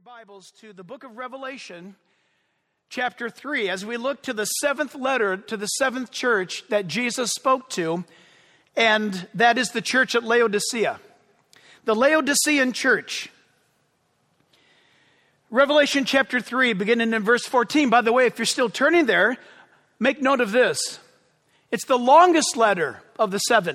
Bibles to the book of Revelation, chapter 3, as we look to the seventh letter to the seventh church that Jesus spoke to, and that is the church at Laodicea. The Laodicean church. Revelation chapter 3, beginning in verse 14. By the way, if you're still turning there, make note of this. It's the longest letter of the seven.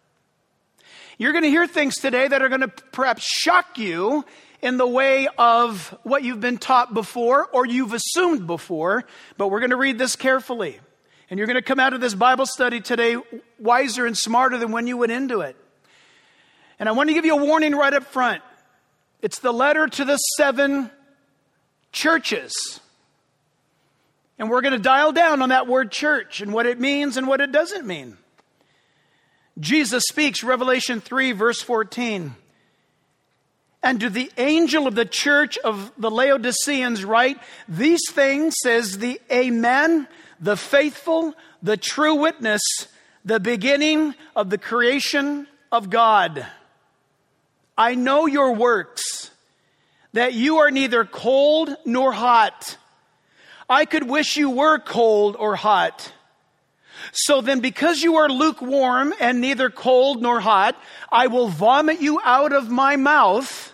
You're going to hear things today that are going to perhaps shock you in the way of what you've been taught before or you've assumed before, but we're going to read this carefully. And you're going to come out of this Bible study today wiser and smarter than when you went into it. And I want to give you a warning right up front. It's the letter to the seven churches. And we're going to dial down on that word church and what it means and what it doesn't mean. Jesus speaks, Revelation 3, verse 14. And to the angel of the church of the Laodiceans write, these things says the Amen, the faithful, the true witness, the beginning of the creation of God. I know your works, that you are neither cold nor hot. I could wish you were cold or hot. So then, because you are lukewarm and neither cold nor hot, I will vomit you out of my mouth.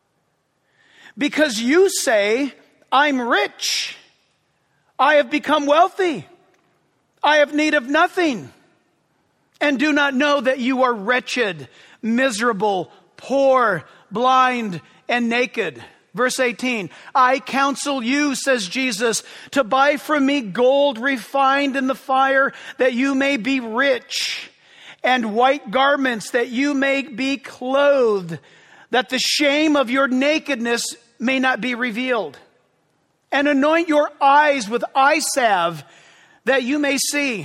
Because you say, I'm rich. I have become wealthy. I have need of nothing. And do not know that you are wretched, miserable, poor, blind, and naked. Verse 18, I counsel you, says Jesus, to buy from me gold refined in the fire, that you may be rich, and white garments, that you may be clothed, that the shame of your nakedness may not be revealed. And anoint your eyes with eye salve, that you may see.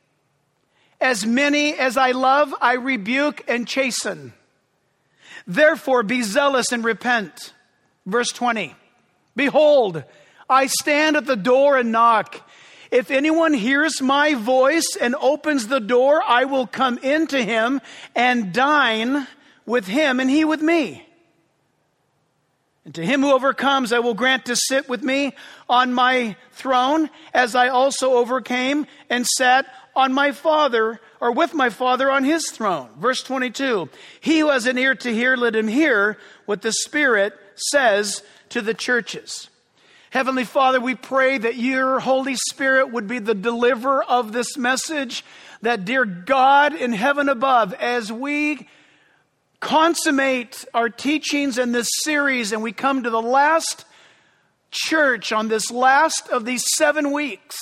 As many as I love, I rebuke and chasten. Therefore be zealous and repent. Verse 20, behold, I stand at the door and knock. If anyone hears my voice and opens the door, I will come into him and dine with him and he with me. And to him who overcomes, I will grant to sit with me on my throne, as I also overcame and sat on my Father, or with my Father on his throne. Verse 22, he who has an ear to hear, let him hear what the Spirit says to the churches. Heavenly Father, we pray that your Holy Spirit would be the deliverer of this message, that dear God in heaven above, as we consummate our teachings in this series and we come to the last church on this last of these 7 weeks,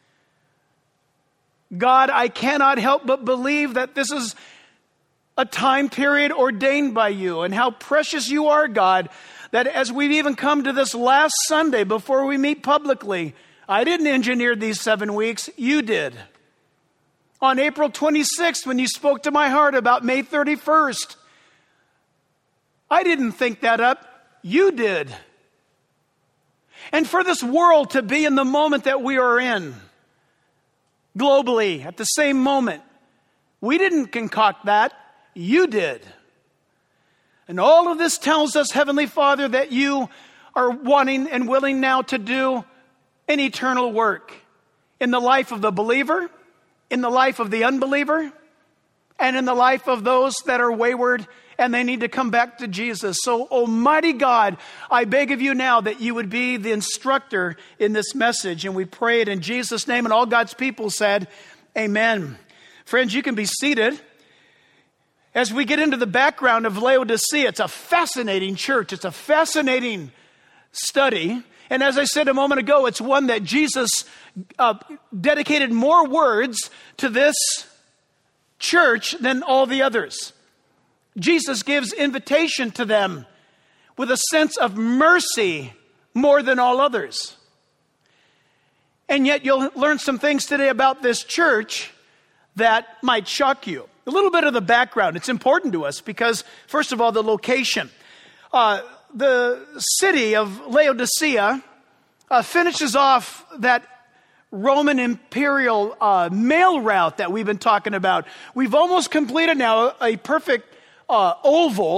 God, I cannot help but believe that this is a time period ordained by you, and how precious you are, God, that as we've even come to this last Sunday before we meet publicly, I didn't engineer these 7 weeks, you did. On April 26th, when you spoke to my heart about May 31st, I didn't think that up, you did. And for this world to be in the moment that we are in, globally, at the same moment, we didn't concoct that, you did. And all of this tells us, Heavenly Father, that you are wanting and willing now to do an eternal work in the life of the believer, in the life of the unbeliever, and in the life of those that are wayward and they need to come back to Jesus. So, Almighty God, I beg of you now that you would be the instructor in this message. And we pray it in Jesus' name. And all God's people said, amen. Friends, you can be seated. As we get into the background of Laodicea, it's a fascinating church. It's a fascinating study. And as I said a moment ago, it's one that Jesus dedicated more words to this church than all the others. Jesus gives invitation to them with a sense of mercy more than all others. And yet you'll learn some things today about this church that might shock you. A little bit of the background. It's important to us because, first of all, the location. The city of Laodicea finishes off that Roman imperial mail route that we've been talking about. We've almost completed now a perfect oval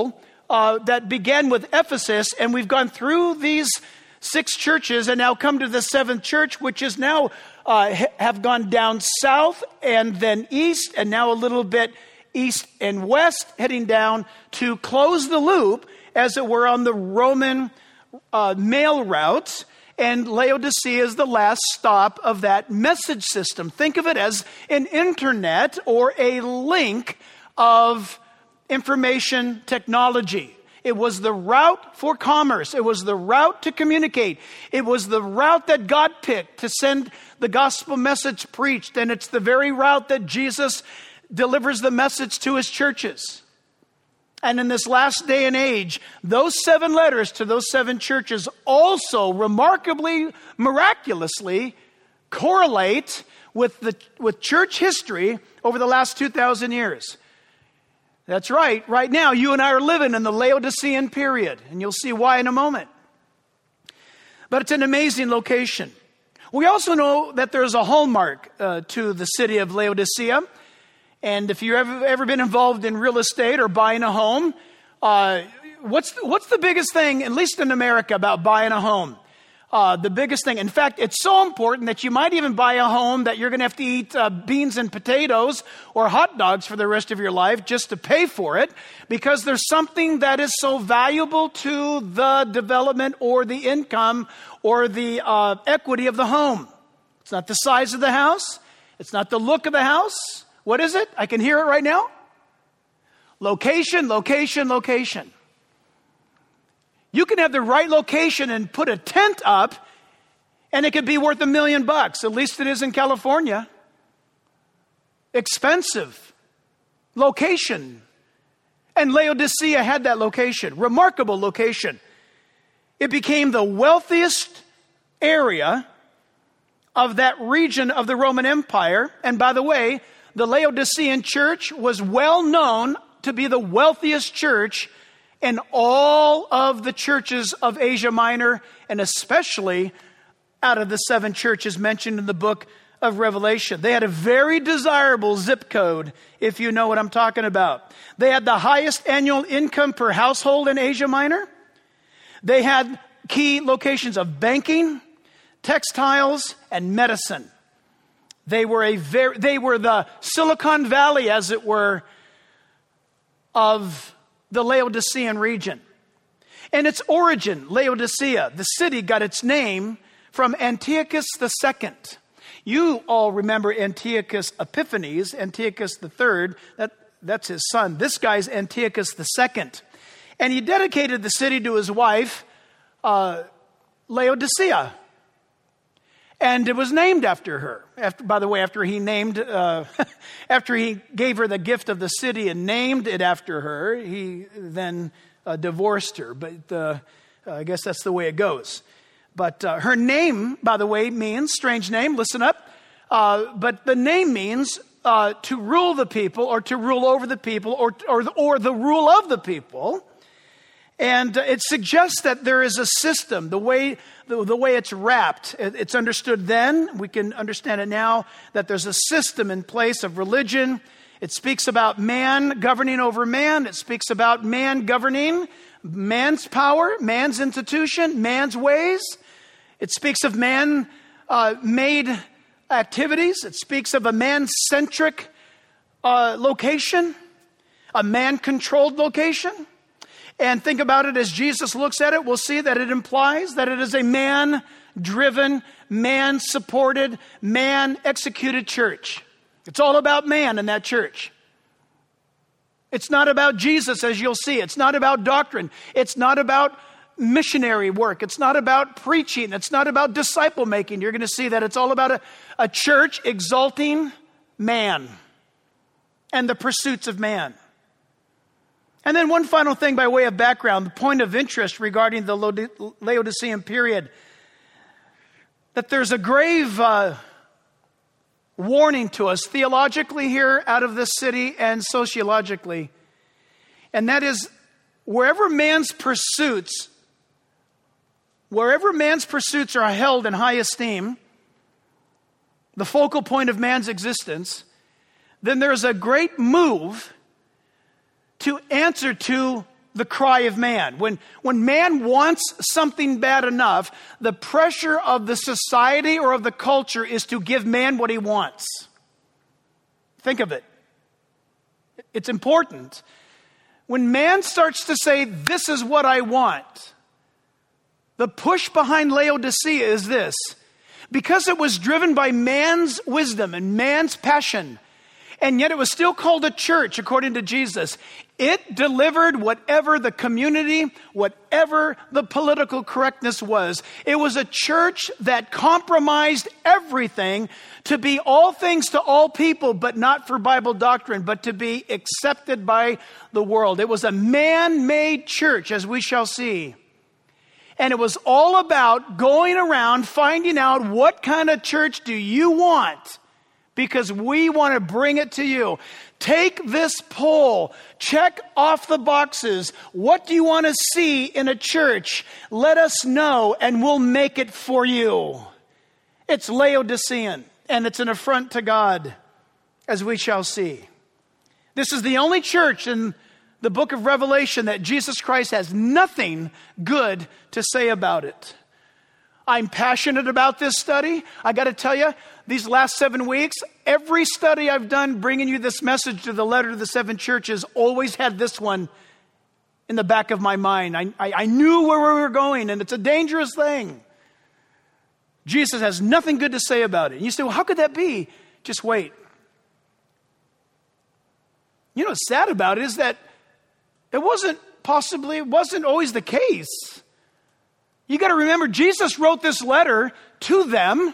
that began with Ephesus, and we've gone through these 6 churches and now come to the 7th church, which is now have gone down south and then east, and now a little bit east and west, heading down to close the loop, as it were, on the Roman mail routes. And Laodicea is the last stop of that message system. Think of it as an internet or a link of information technology. It was the route for commerce. It was the route to communicate. It was the route that God picked to send the gospel message preached. And it's the very route that Jesus delivers the message to his churches. And in this last day and age, those 7 letters to those 7 churches also remarkably, miraculously correlate with church history over the last 2,000 years. That's right. Right now, you and I are living in the Laodicean period, and you'll see why in a moment. But it's an amazing location. We also know that there's a hallmark to the city of Laodicea. And if you've ever been involved in real estate or buying a home, what's the biggest thing, at least in America, about buying a home? The biggest thing. In fact, it's so important that you might even buy a home that you're going to have to eat beans and potatoes or hot dogs for the rest of your life just to pay for it, because there's something that is so valuable to the development or the income or the equity of the home. It's not the size of the house. It's not the look of the house. What is it? I can hear it right now. Location, location, location. You can have the right location and put a tent up, and it could be worth $1 million. At least it is in California. Expensive. Location. And Laodicea had that location. Remarkable location. It became the wealthiest area of that region of the Roman Empire. And by the way, the Laodicean church was well known to be the wealthiest church in all of the churches of Asia Minor, and especially out of the 7 churches mentioned in the book of Revelation. They had a very desirable zip code, if you know what I'm talking about. They had the highest annual income per household in Asia Minor. They had key locations of banking, textiles, and medicine. They were the Silicon Valley, as it were, of the Laodicean region. And its origin, Laodicea, the city got its name from Antiochus II. You all remember Antiochus Epiphanes, Antiochus III, that's his son. This guy's Antiochus II. And he dedicated the city to his wife, Laodicea. And it was named after her. After he gave her the gift of the city and named it after her, he then divorced her. But I guess that's the way it goes. But her name, by the way, means, strange name, listen up. But the name means to rule the people, or to rule over the people, or the rule of the people. And it suggests that there is a system, the way it's wrapped. It's understood then, we can understand it now, that there's a system in place of religion. It speaks about man governing over man. It speaks about man governing man's power, man's institution, man's ways. It speaks of man-made activities. It speaks of a man-centric location, a man-controlled location. And think about it as Jesus looks at it, we'll see that it implies that it is a man-driven, man-supported, man-executed church. It's all about man in that church. It's not about Jesus, as you'll see. It's not about doctrine. It's not about missionary work. It's not about preaching. It's not about disciple making. You're going to see that it's all about a church exalting man and the pursuits of man. And then one final thing by way of background, the point of interest regarding the Laodicean period, that there's a grave warning to us theologically here out of this city and sociologically. And that is, wherever man's pursuits are held in high esteem, the focal point of man's existence, then there's a great move to answer to the cry of man. When man wants something bad enough, the pressure of the society or of the culture is to give man what he wants. Think of it. It's important. When man starts to say, this is what I want, the push behind Laodicea is this. Because it was driven by man's wisdom and man's passion, and yet it was still called a church according to Jesus, it delivered whatever the community, whatever the political correctness was. It was a church that compromised everything to be all things to all people, but not for Bible doctrine, but to be accepted by the world. It was a man-made church, as we shall see. And it was all about going around finding out what kind of church do you want, because we want to bring it to you. Take this poll, check off the boxes. What do you want to see in a church? Let us know and we'll make it for you. It's Laodicean and it's an affront to God, as we shall see. This is the only church in the book of Revelation that Jesus Christ has nothing good to say about it. I'm passionate about this study. I got to tell you, these last 7 weeks, every study I've done bringing you this message to the letter to the 7 churches always had this one in the back of my mind. I knew where we were going, and it's a dangerous thing. Jesus has nothing good to say about it. And you say, well, how could that be? Just wait. You know what's sad about it is that it wasn't always the case. You got to remember, Jesus wrote this letter to them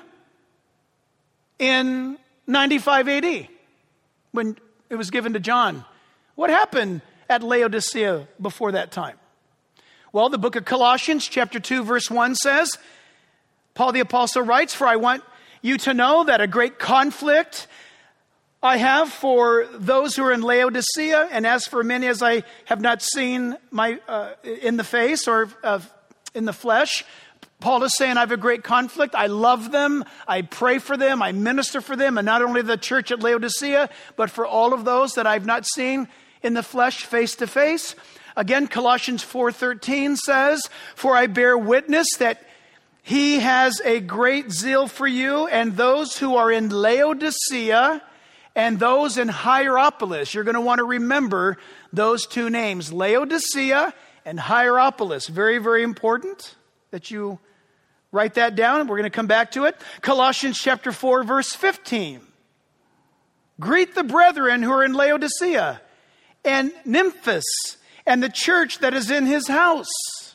in 95 AD when it was given to John. What happened at Laodicea before that time? Well, the book of Colossians chapter 2 verse 1 says, Paul the apostle writes, "For I want you to know that a great conflict I have for those who are in Laodicea, and as for many as I have not seen in the face or in the flesh." Paul is saying, I have a great conflict. I love them. I pray for them. I minister for them. And not only the church at Laodicea, but for all of those that I've not seen in the flesh face to face. Again, Colossians 4:13 says, "For I bear witness that he has a great zeal for you, and those who are in Laodicea and those in Hierapolis." You're going to want to remember those two names, Laodicea and Hierapolis. Very, very important that you write that down. We're going to come back to it. Colossians chapter 4, verse 15. "Greet the brethren who are in Laodicea and Nymphas and the church that is in his house."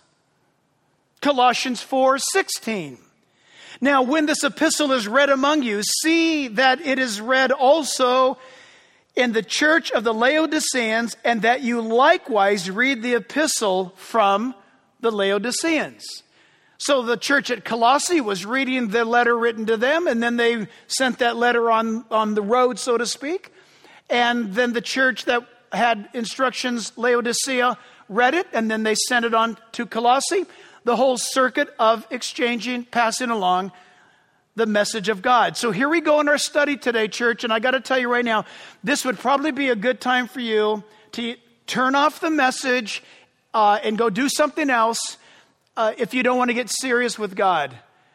Colossians 4:16. "Now when this epistle is read among you, see that it is read also in the church of the Laodiceans, and that you likewise read the epistle from the Laodiceans." So the church at Colossae was reading the letter written to them, and then they sent that letter on the road, so to speak. And then the church that had instructions, Laodicea, read it, and then they sent it on to Colossae. The whole circuit of exchanging, passing along the message of God. So here we go in our study today, church, and I got to tell you right now, this would probably be a good time for you to turn off the message and go do something else if you don't want to get serious with God.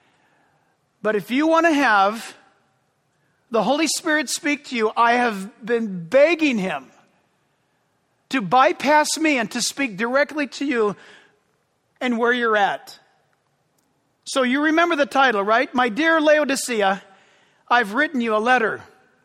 But if you want to have the Holy Spirit speak to you, I have been begging him to bypass me and to speak directly to you and where you're at. So you remember the title, right? "My dear Laodicea, I've written you a letter."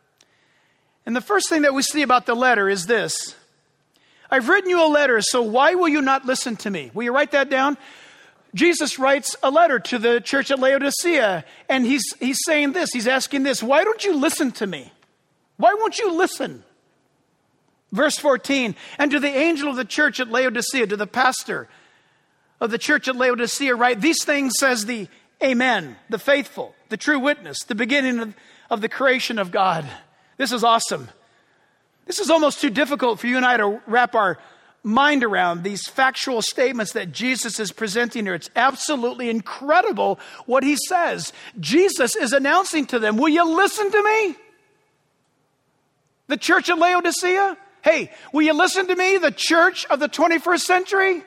And the first thing that we see about the letter is this: "I've written you a letter, so why will you not listen to me?" Will you write that down? Jesus writes a letter to the church at Laodicea, and he's saying this, he's asking this: why don't you listen to me? Why won't you listen? Verse 14, "And to the angel of the church at Laodicea," to the pastor of the church at Laodicea, write, "These things says the Amen, the faithful, the true witness, the beginning of the creation of God." This is awesome. This is almost too difficult for you and I to wrap our mind around, these factual statements that Jesus is presenting here. It's absolutely incredible what he says. Jesus is announcing to them, will you listen to me? The church at Laodicea, Hey, will you listen to me, the church of the 21st century?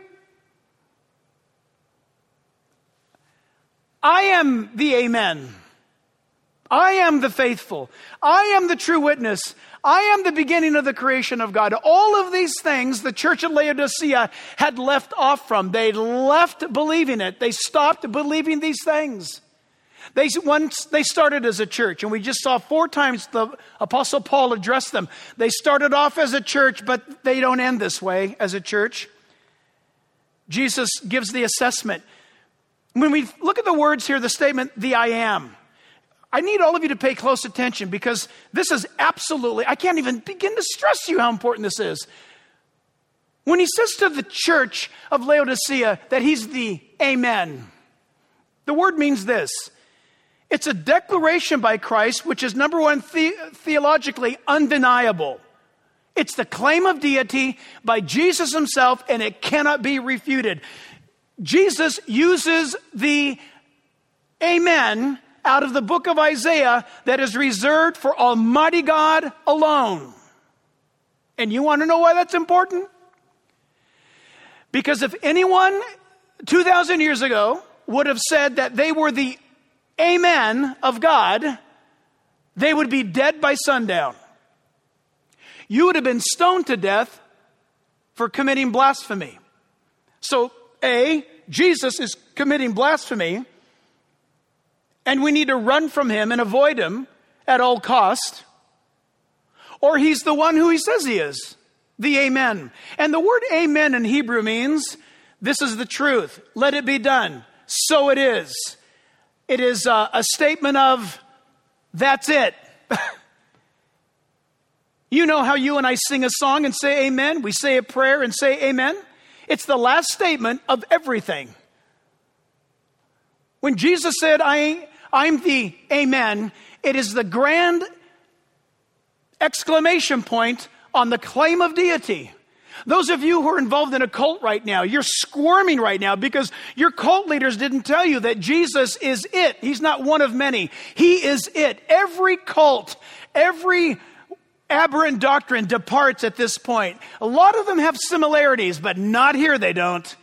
I am the Amen. I am the faithful. I am the true witness. I am the beginning of the creation of God. All of these things the church at Laodicea had left off from. They left believing it. They stopped believing these things. Once they started as a church, and we just saw 4 times the Apostle Paul address them. They started off as a church, but they don't end this way as a church. Jesus gives the assessment. When we look at the words here, the statement, the I am, I need all of you to pay close attention because this is absolutely, I can't even begin to stress to you how important this is. When he says to the church of Laodicea that he's the Amen, the word means this. It's a declaration by Christ, which is number one, theologically undeniable. It's the claim of deity by Jesus himself, and it cannot be refuted. Jesus uses the Amen out of the book of Isaiah that is reserved for Almighty God alone. And you want to know why that's important? Because if anyone 2,000 years ago would have said that they were the Amen of God, they would be dead by sundown. You would have been stoned to death for committing blasphemy. So, Jesus is committing blasphemy, and we need to run from him and avoid him at all cost. Or he's the one who he says he is, the Amen. And the word Amen in Hebrew means, this is the truth. Let it be done. So it is. It is a statement of, that's it. You know how you and I sing a song and say amen? We say a prayer and say amen. It's the last statement of everything. When Jesus said, I'm the Amen, it is the grand exclamation point on the claim of deity. Those of you who are involved in a cult right now, you're squirming right now because your cult leaders didn't tell you that Jesus is it. He's not one of many. He is it. Every cult, every aberrant doctrine departs at this point. A lot of them have similarities, but not here they don't.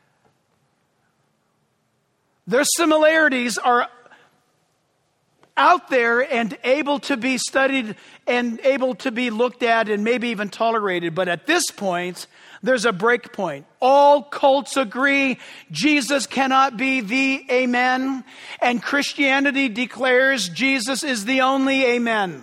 Their similarities are out there and able to be studied and able to be looked at and maybe even tolerated. But at this point, there's a break point. All cults agree Jesus cannot be the Amen. And Christianity declares Jesus is the only Amen.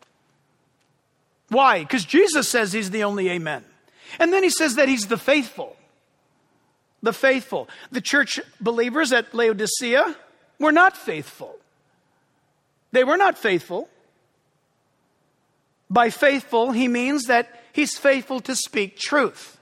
Why? Because Jesus says he's the only Amen. And then he says that he's the faithful. The faithful. The church believers at Laodicea were not faithful. They were not faithful. By faithful, he means that he's faithful to speak truth.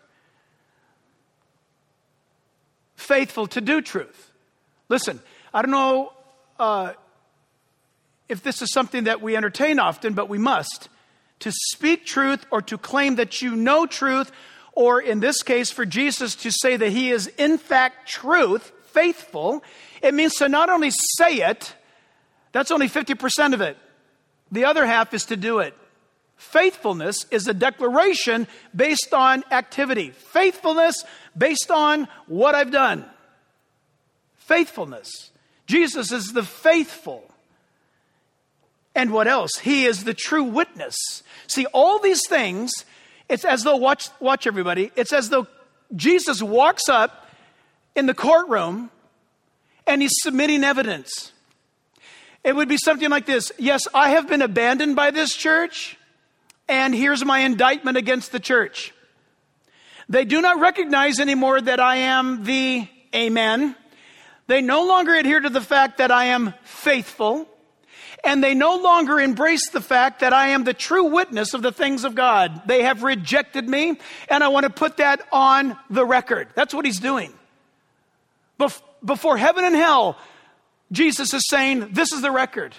Faithful to do truth. Listen, I don't know if this is something that we entertain often, but we must. To speak truth or to claim that you know truth, or in this case for Jesus to say that he is in fact truth, faithful, it means to not only say it, that's only 50% of it. The other half is to do it. Faithfulness is a declaration based on activity. Faithfulness based on what I've done. Faithfulness. Jesus is the faithful. And what else? He is the true witness. See, all these things, it's as though, watch everybody, it's as though Jesus walks up in the courtroom and he's submitting evidence. It would be something like this. Yes, I have been abandoned by this church, and here's my indictment against the church. They do not recognize anymore that I am the Amen. They no longer adhere to the fact that I am faithful, and they no longer embrace the fact that I am the true witness of the things of God. They have rejected me, and I want to put that on the record. That's what he's doing. Before heaven and hell, Jesus is saying, this is the record.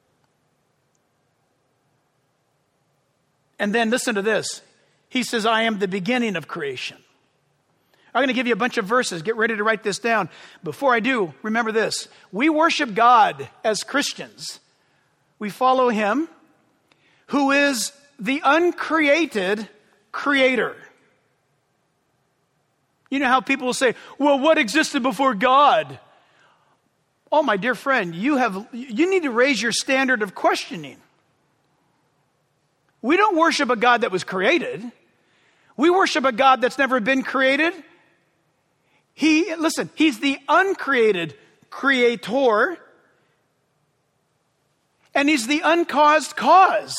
And then listen to this. He says, I am the beginning of creation. I'm going to give you a bunch of verses. Get ready to write this down. Before I do, remember this. We worship God as Christians. We follow him who is the uncreated creator. You know how people will say, well, what existed before God? Oh, my dear friend, you need to raise your standard of questioning. We don't worship a God that was created. We worship a God that's never been created. He's the uncreated creator, and he's the uncaused cause.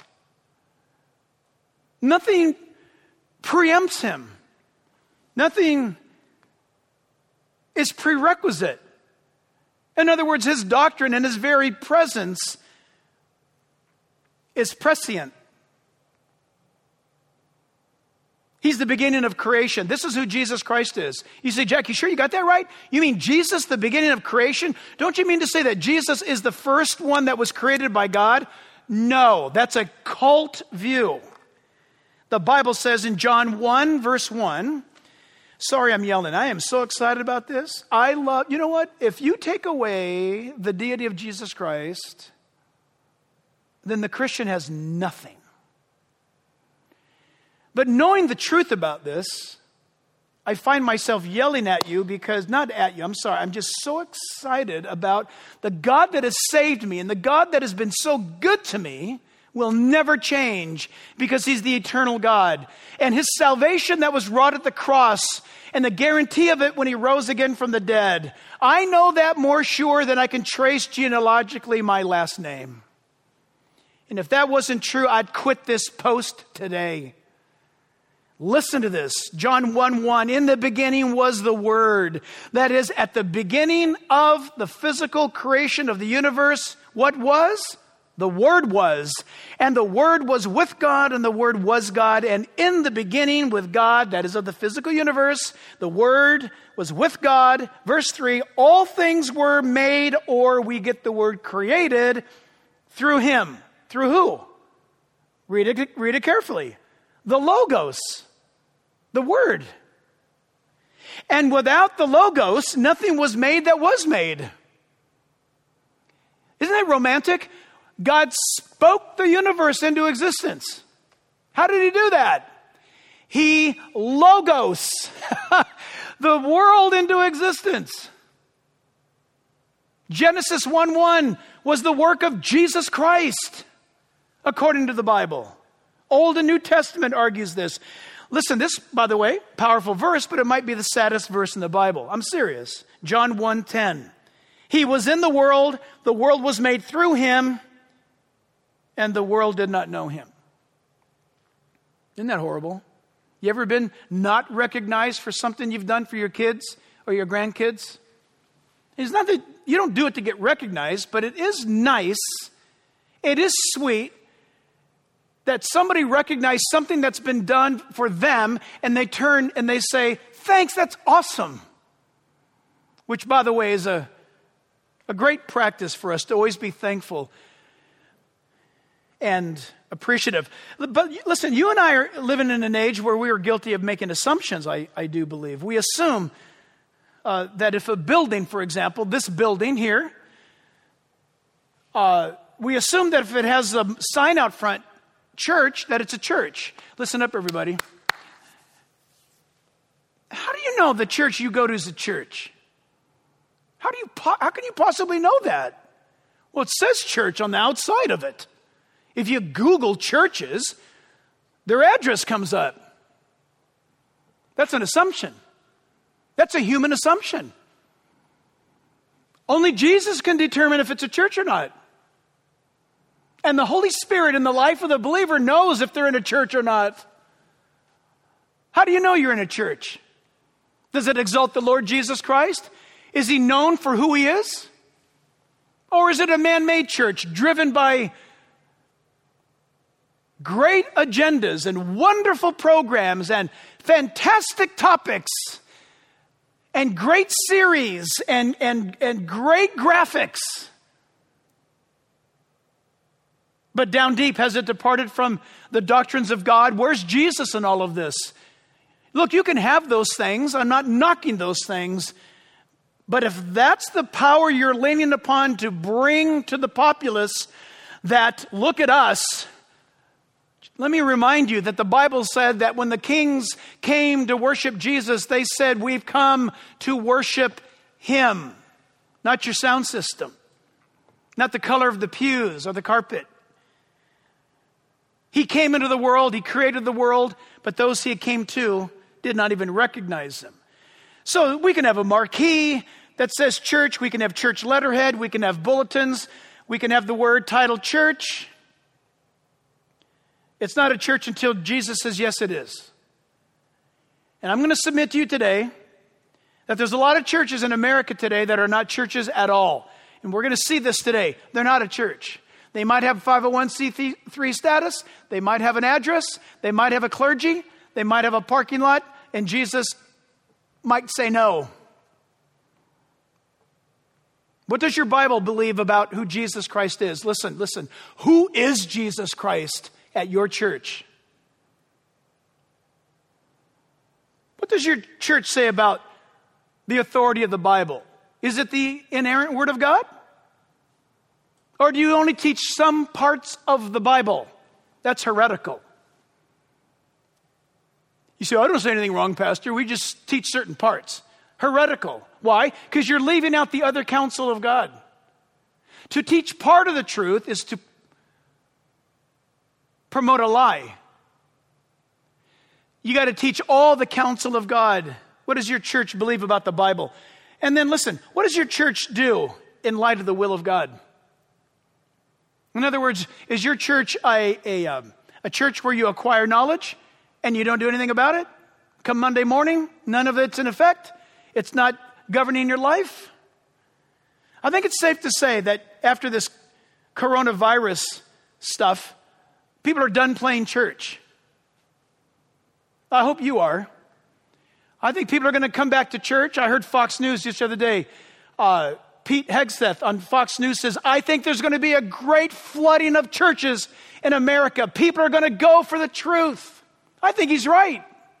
Nothing preempts him. Nothing is prerequisite. In other words, his doctrine and his very presence is prescient. He's the beginning of creation. This is who Jesus Christ is. You say, Jack, you sure you got that right? You mean Jesus, the beginning of creation? Don't you mean to say that Jesus is the first one that was created by God? No, that's a cult view. The Bible says in John 1, verse 1, sorry, I'm yelling. I am so excited about this. You know what? If you take away the deity of Jesus Christ, then the Christian has nothing. But knowing the truth about this, I find myself yelling at you because, not at you, I'm sorry, I'm just so excited about the God that has saved me and the God that has been so good to me will never change because he's the eternal God. And his salvation that was wrought at the cross and the guarantee of it when he rose again from the dead, I know that more sure than I can trace genealogically my last name. And if that wasn't true, I'd quit this post today. Listen to this. John 1:1, in the beginning was the Word. That is, at the beginning of the physical creation of the universe, what was? The Word was. And the Word was with God, and the Word was God. And in the beginning with God, that is of the physical universe, the Word was with God. Verse 3, all things were made, or we get the word created, through him. Through who? Read it carefully. The Logos. The Word. And without the Logos, nothing was made that was made. Isn't that romantic? God spoke the universe into existence. How did he do that? He Logos the world into existence. Genesis 1:1 was the work of Jesus Christ, according to the Bible. Old and New Testament argues this. Listen, this, by the way, powerful verse, but it might be the saddest verse in the Bible. I'm serious. John 1:10. He was in the world was made through him, and the world did not know him. Isn't that horrible? You ever been not recognized for something you've done for your kids or your grandkids? It's not that you don't do it to get recognized, but it is nice, it is sweet that somebody recognized something that's been done for them, and they turn and they say, thanks, that's awesome. Which, by the way, is a great practice for us to always be thankful and appreciative. But listen, you and I are living in an age where we are guilty of making assumptions, I do believe. We assume that if a building, for example, this building here, we assume that if it has a sign out front, church, that it's a church. Listen up, everybody. How do you know the church you go to is a church? How can you possibly know that? Well, it says church on the outside of it. If you Google churches, their address comes up. That's an assumption. That's a human assumption. Only Jesus can determine if it's a church or not. And the Holy Spirit in the life of the believer knows if they're in a church or not. How do you know you're in a church? Does it exalt the Lord Jesus Christ? Is he known for who he is? Or is it a man-made church driven by great agendas and wonderful programs and fantastic topics and great series and great graphics? But down deep, has it departed from the doctrines of God? Where's Jesus in all of this? Look, you can have those things. I'm not knocking those things. But if that's the power you're leaning upon to bring to the populace that, look at us, Let me remind you that the Bible said that when the kings came to worship Jesus, they said, we've come to worship him, not your sound system, not the color of the pews or the carpet. He came into the world, he created the world, but those he came to did not even recognize him. So we can have a marquee that says church, we can have church letterhead, we can have bulletins, we can have the word titled church. It's not a church until Jesus says, yes, it is. And I'm going to submit to you today that there's a lot of churches in America today that are not churches at all. And we're going to see this today. They're not a church. They might have 501c3 status. They might have an address. They might have a clergy. They might have a parking lot. And Jesus might say no. What does your Bible believe about who Jesus Christ is? Listen. Who is Jesus Christ at your church? What does your church say about the authority of the Bible? Is it the inerrant Word of God? Or do you only teach some parts of the Bible? That's heretical. You say, I don't say anything wrong, Pastor. We just teach certain parts. Heretical. Why? Because you're leaving out the other counsel of God. To teach part of the truth is to promote a lie. You got to teach all the counsel of God. What does your church believe about the Bible? And then listen, what does your church do in light of the will of God? In other words, is your church a church where you acquire knowledge and you don't do anything about it? Come Monday morning, none of it's in effect. It's not governing your life. I think it's safe to say that after this coronavirus stuff, people are done playing church. I hope you are. I think people are going to come back to church. I heard Fox News just the other day. Pete Hegseth on Fox News says, I think there's going to be a great flooding of churches in America. People are going to go for the truth. I think he's right.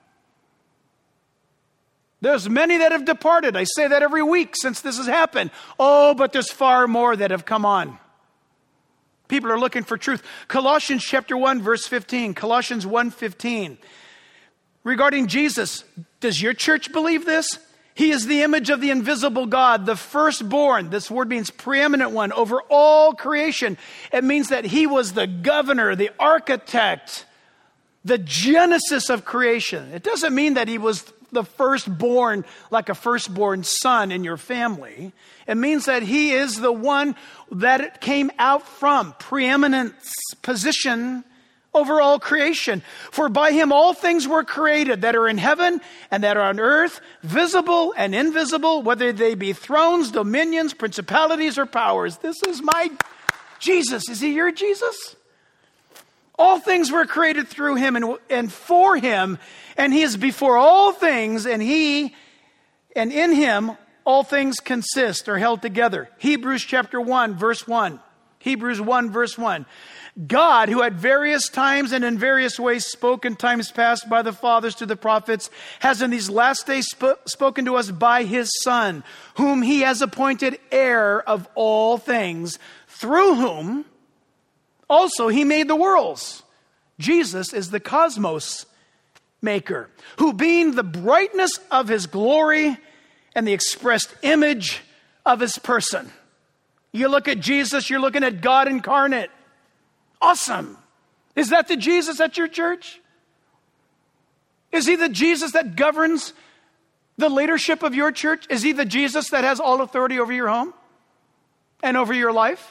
There's many that have departed. I say that every week since this has happened. Oh, but there's far more that have come on. People are looking for truth. Colossians chapter 1, verse 15. Colossians 1:15. Regarding Jesus, does your church believe this? He is the image of the invisible God, the firstborn. This word means preeminent one over all creation. It means that he was the governor, the architect, the genesis of creation. It doesn't mean that he was the firstborn, like a firstborn son in your family. It means that he is the one that it came out from, preeminence, position over all creation. For by him all things were created that are in heaven and that are on earth, visible and invisible, whether they be thrones, dominions, principalities, or powers. This is my Jesus. Is he your Jesus? All things were created through him and for him, and he is before all things, and in him all things consist or held together. Hebrews chapter 1, verse 1. Hebrews 1, verse 1. God, who at various times and in various ways spoke in times past by the fathers to the prophets, has in these last days spoken to us by his Son, whom he has appointed heir of all things, through whom also he made the worlds. Jesus is the cosmos maker, who being the brightness of his glory and the expressed image of his person. You look at Jesus, you're looking at God incarnate. Awesome. Is that the Jesus at your church? Is he the Jesus that governs the leadership of your church? Is he the Jesus that has all authority over your home and over your life?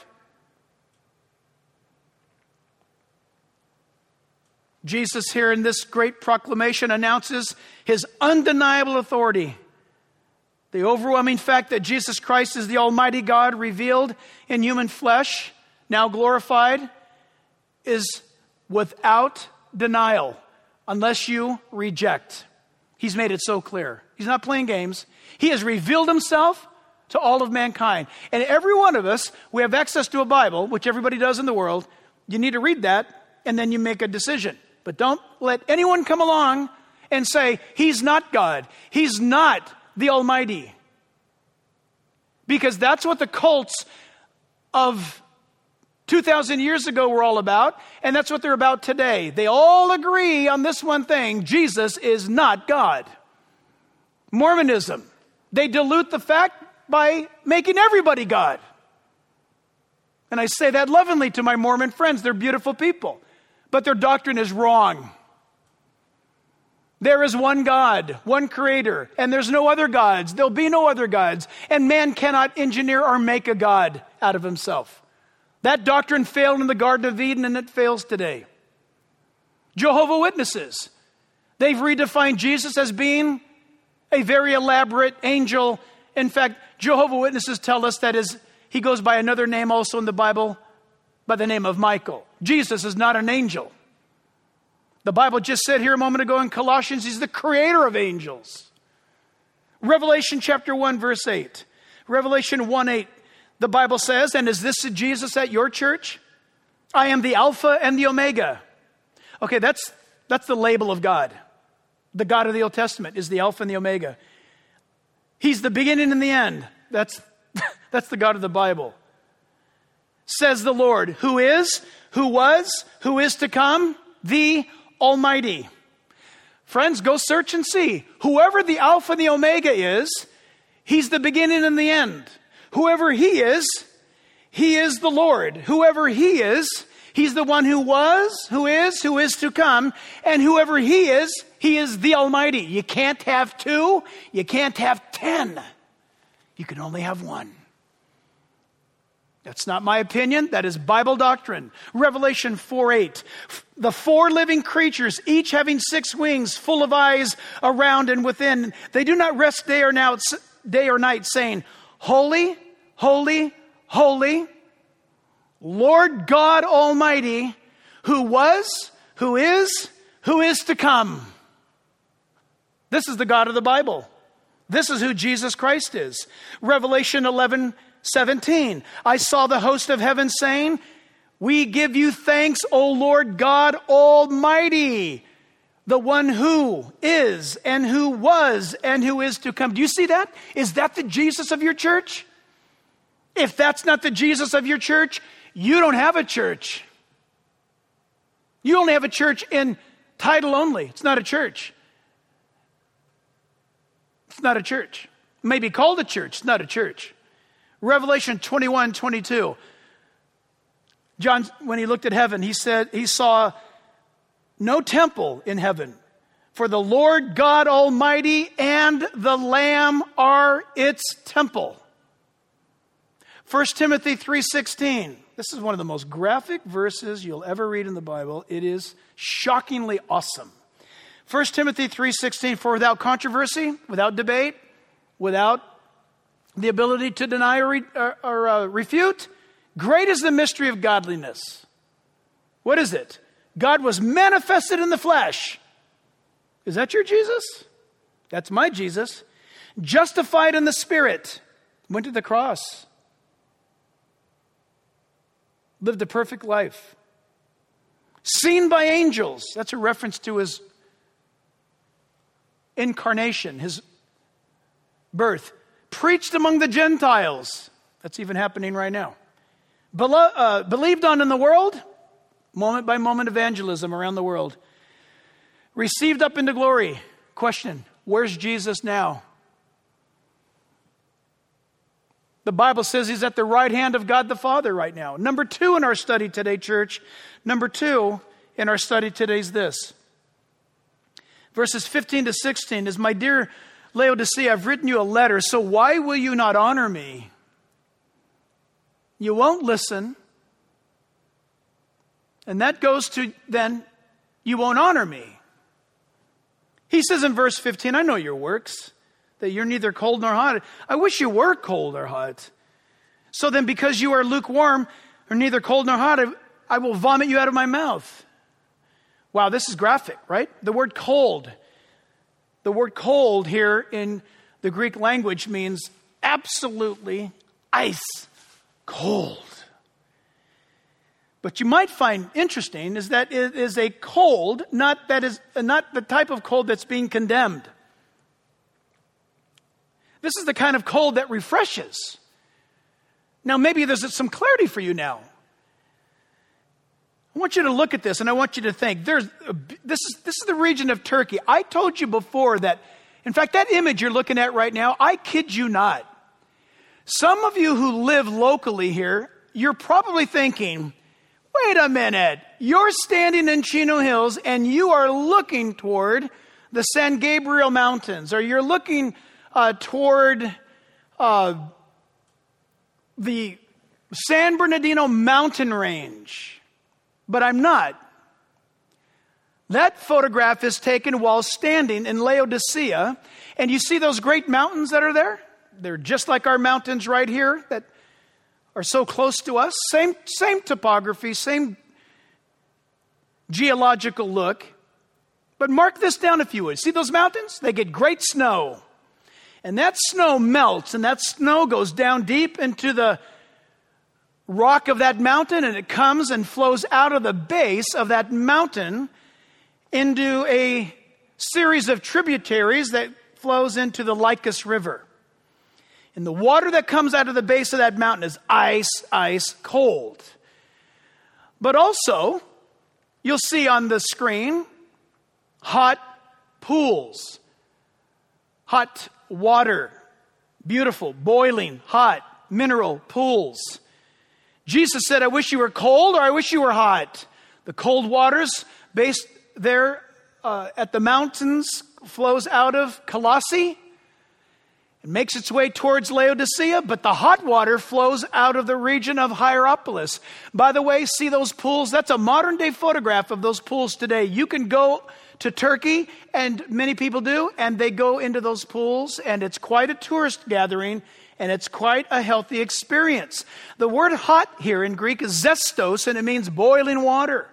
Jesus here in this great proclamation announces his undeniable authority. The overwhelming fact that Jesus Christ is the Almighty God revealed in human flesh, now glorified, is without denial unless you reject. He's made it so clear. He's not playing games. He has revealed himself to all of mankind. And every one of us, we have access to a Bible, which everybody does in the world. You need to read that, and then you make a decision. But don't let anyone come along and say, he's not God. He's not the Almighty. Because that's what the cults of 2,000 years ago were all about, and that's what they're about today. They all agree on this one thing: Jesus is not God. Mormonism, they dilute the fact by making everybody God. And I say that lovingly to my Mormon friends. They're beautiful people, but their doctrine is wrong. There is one God, one creator, and there's no other gods. There'll be no other gods, and man cannot engineer or make a god out of himself. That doctrine failed in the Garden of Eden, and it fails today. Jehovah's Witnesses, they've redefined Jesus as being a very elaborate angel. In fact, Jehovah's Witnesses tell us that he goes by another name also in the Bible, by the name of Michael. Jesus is not an angel. The Bible just said here a moment ago in Colossians, he's the creator of angels. Revelation chapter 1, verse 8. Revelation 1:8, the Bible says, and is this Jesus at your church? I am the Alpha and the Omega. Okay, that's the label of God. The God of the Old Testament is the Alpha and the Omega. He's the beginning and the end. That's the God of the Bible. Says the Lord, who is, who was, who is to come, the Almighty. Friends, go search and see. Whoever the Alpha and the Omega is, he's the beginning and the end. Whoever he is the Lord. Whoever he is, he's the one who was, who is to come. And whoever he is the Almighty. You can't have two. You can't have 10. You can only have one. That's not my opinion. That is Bible doctrine. Revelation 4:8. The 4 living creatures, each having 6 wings, full of eyes around and within. They do not rest day or night, saying, Holy, holy, holy, Lord God Almighty, who was, who is to come. This is the God of the Bible. This is who Jesus Christ is. Revelation 11:17. I saw the host of heaven saying, we give you thanks, O Lord God Almighty, the one who is and who was and who is to come. Do you see that? Is that the Jesus of your church? If that's not the Jesus of your church, you don't have a church. You only have a church in title only. It's not a church. It's not a church. It may be called a church. It's not a church. Revelation 21:22. John, when he looked at heaven, he said he saw no temple in heaven, for the Lord God Almighty and the Lamb are its temple. 1 Timothy 3:16. This is one of the most graphic verses you'll ever read in the Bible. It is shockingly awesome. 1 Timothy 3:16, for without controversy, without debate, without the ability to deny or refute, great is the mystery of godliness. What is it? God was manifested in the flesh. Is that your Jesus? That's my Jesus. Justified in the Spirit. Went to the cross. Lived a perfect life. Seen by angels. That's a reference to his incarnation, his birth. Preached among the Gentiles. That's even happening right now. Believed on in the world. Moment by moment evangelism around the world. Received up into glory. Question, where's Jesus now? The Bible says he's at the right hand of God the Father right now. Number 2 in our study today, church. Number 2 in our study today is this. Verses 15 to 16 is, my dear Laodicea, I've written you a letter, so why will you not honor me? You won't listen. And that goes to then, you won't honor me. He says in verse 15, I know your works, that you're neither cold nor hot. I wish you were cold or hot. So then because you are lukewarm, or neither cold nor hot, I will vomit you out of my mouth. Wow, this is graphic, right? The word cold here in the Greek language means absolutely ice cold. What you might find interesting is that it is a cold, not the type of cold that's being condemned. This is the kind of cold that refreshes. Now, maybe there's some clarity for you now. I want you to look at this and I want you to think, this is the region of Turkey. I told you before that, in fact, that image you're looking at right now, I kid you not. Some of you who live locally here, you're probably thinking, wait a minute, you're standing in Chino Hills and you are looking toward the San Gabriel Mountains, or you're looking toward the San Bernardino mountain range. But I'm not. That photograph is taken while standing in Laodicea. And you see those great mountains that are there? They're just like our mountains right here that are so close to us. Same topography, same geological look. But mark this down if you would. See those mountains? They get great snow. And that snow melts, and that snow goes down deep into the rock of that mountain, and it comes and flows out of the base of that mountain into a series of tributaries that flows into the Lycus River. And the water that comes out of the base of that mountain is ice cold. But also, you'll see on the screen, hot pools, hot water, beautiful, boiling, hot, mineral pools. Jesus said, I wish you were cold or I wish you were hot. The cold waters based there at the mountains flows out of Colossae. It makes its way towards Laodicea, but the hot water flows out of the region of Hierapolis. By the way, see those pools? That's a modern day photograph of those pools today. You can go to Turkey, and many people do, and they go into those pools, and it's quite a tourist gathering. And it's quite a healthy experience. The word hot here in Greek is zestos, and it means boiling water.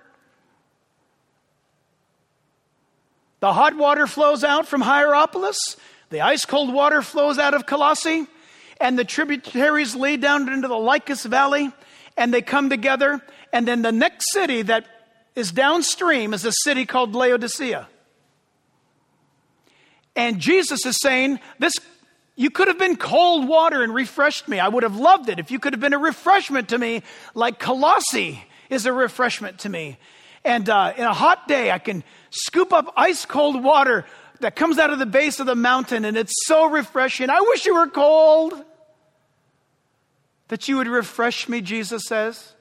The hot water flows out from Hierapolis. The ice-cold water flows out of Colossae. And the tributaries lead down into the Lycus Valley. And they come together. And then the next city that is downstream is a city called Laodicea. And Jesus is saying, you could have been cold water and refreshed me. I would have loved it if you could have been a refreshment to me, like Colossae is a refreshment to me. And in a hot day, I can scoop up ice cold water that comes out of the base of the mountain, and it's so refreshing. I wish you were cold, that you would refresh me, Jesus says.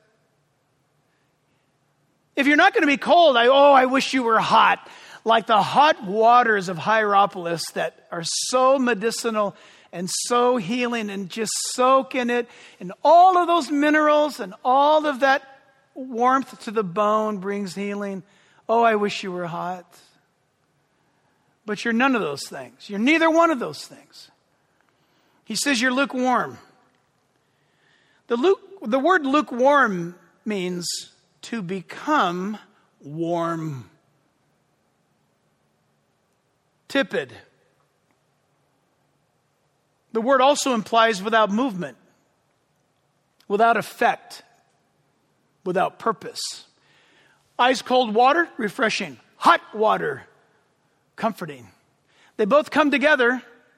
If you're not going to be cold, I wish you were hot. Like the hot waters of Hierapolis that are so medicinal and so healing, and just soak in it. And all of those minerals and all of that warmth to the bone brings healing. Oh, I wish you were hot. But you're none of those things. You're neither one of those things. He says you're lukewarm. The word lukewarm means to become warm. Tepid. The word also implies without movement, without effect, without purpose. Ice cold water, refreshing. Hot water, comforting. They both come together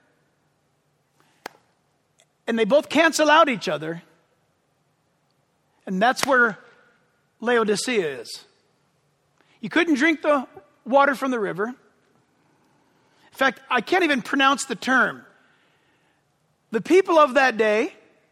and they both cancel out each other. And that's where Laodicea is. You couldn't drink the water from the river. In fact, I can't even pronounce the term. The people of that day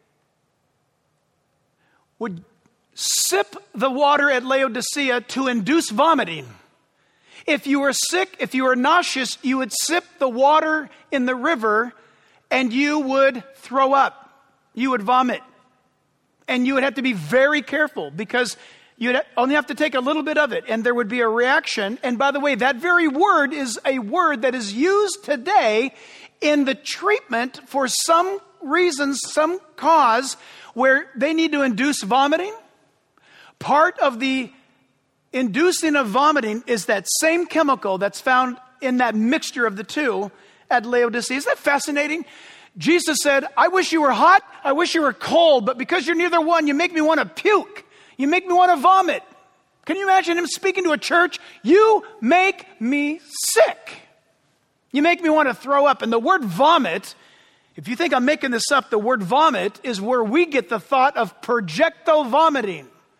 would sip the water at Laodicea to induce vomiting. If you were sick, if you were nauseous, you would sip the water in the river and you would throw up. You would vomit. And you would have to be very careful because you'd only have to take a little bit of it and there would be a reaction. And by the way, that very word is a word that is used today in the treatment for some reason, some cause where they need to induce vomiting. Part of the inducing of vomiting is that same chemical that's found in that mixture of the two at Laodicea. Isn't that fascinating? Jesus said, I wish you were hot, I wish you were cold, but because you're neither one, you make me want to puke. You make me want to vomit. Can you imagine him speaking to a church? You make me sick. You make me want to throw up. And the word vomit, if you think I'm making this up, the word vomit is where we get the thought of projectile vomiting.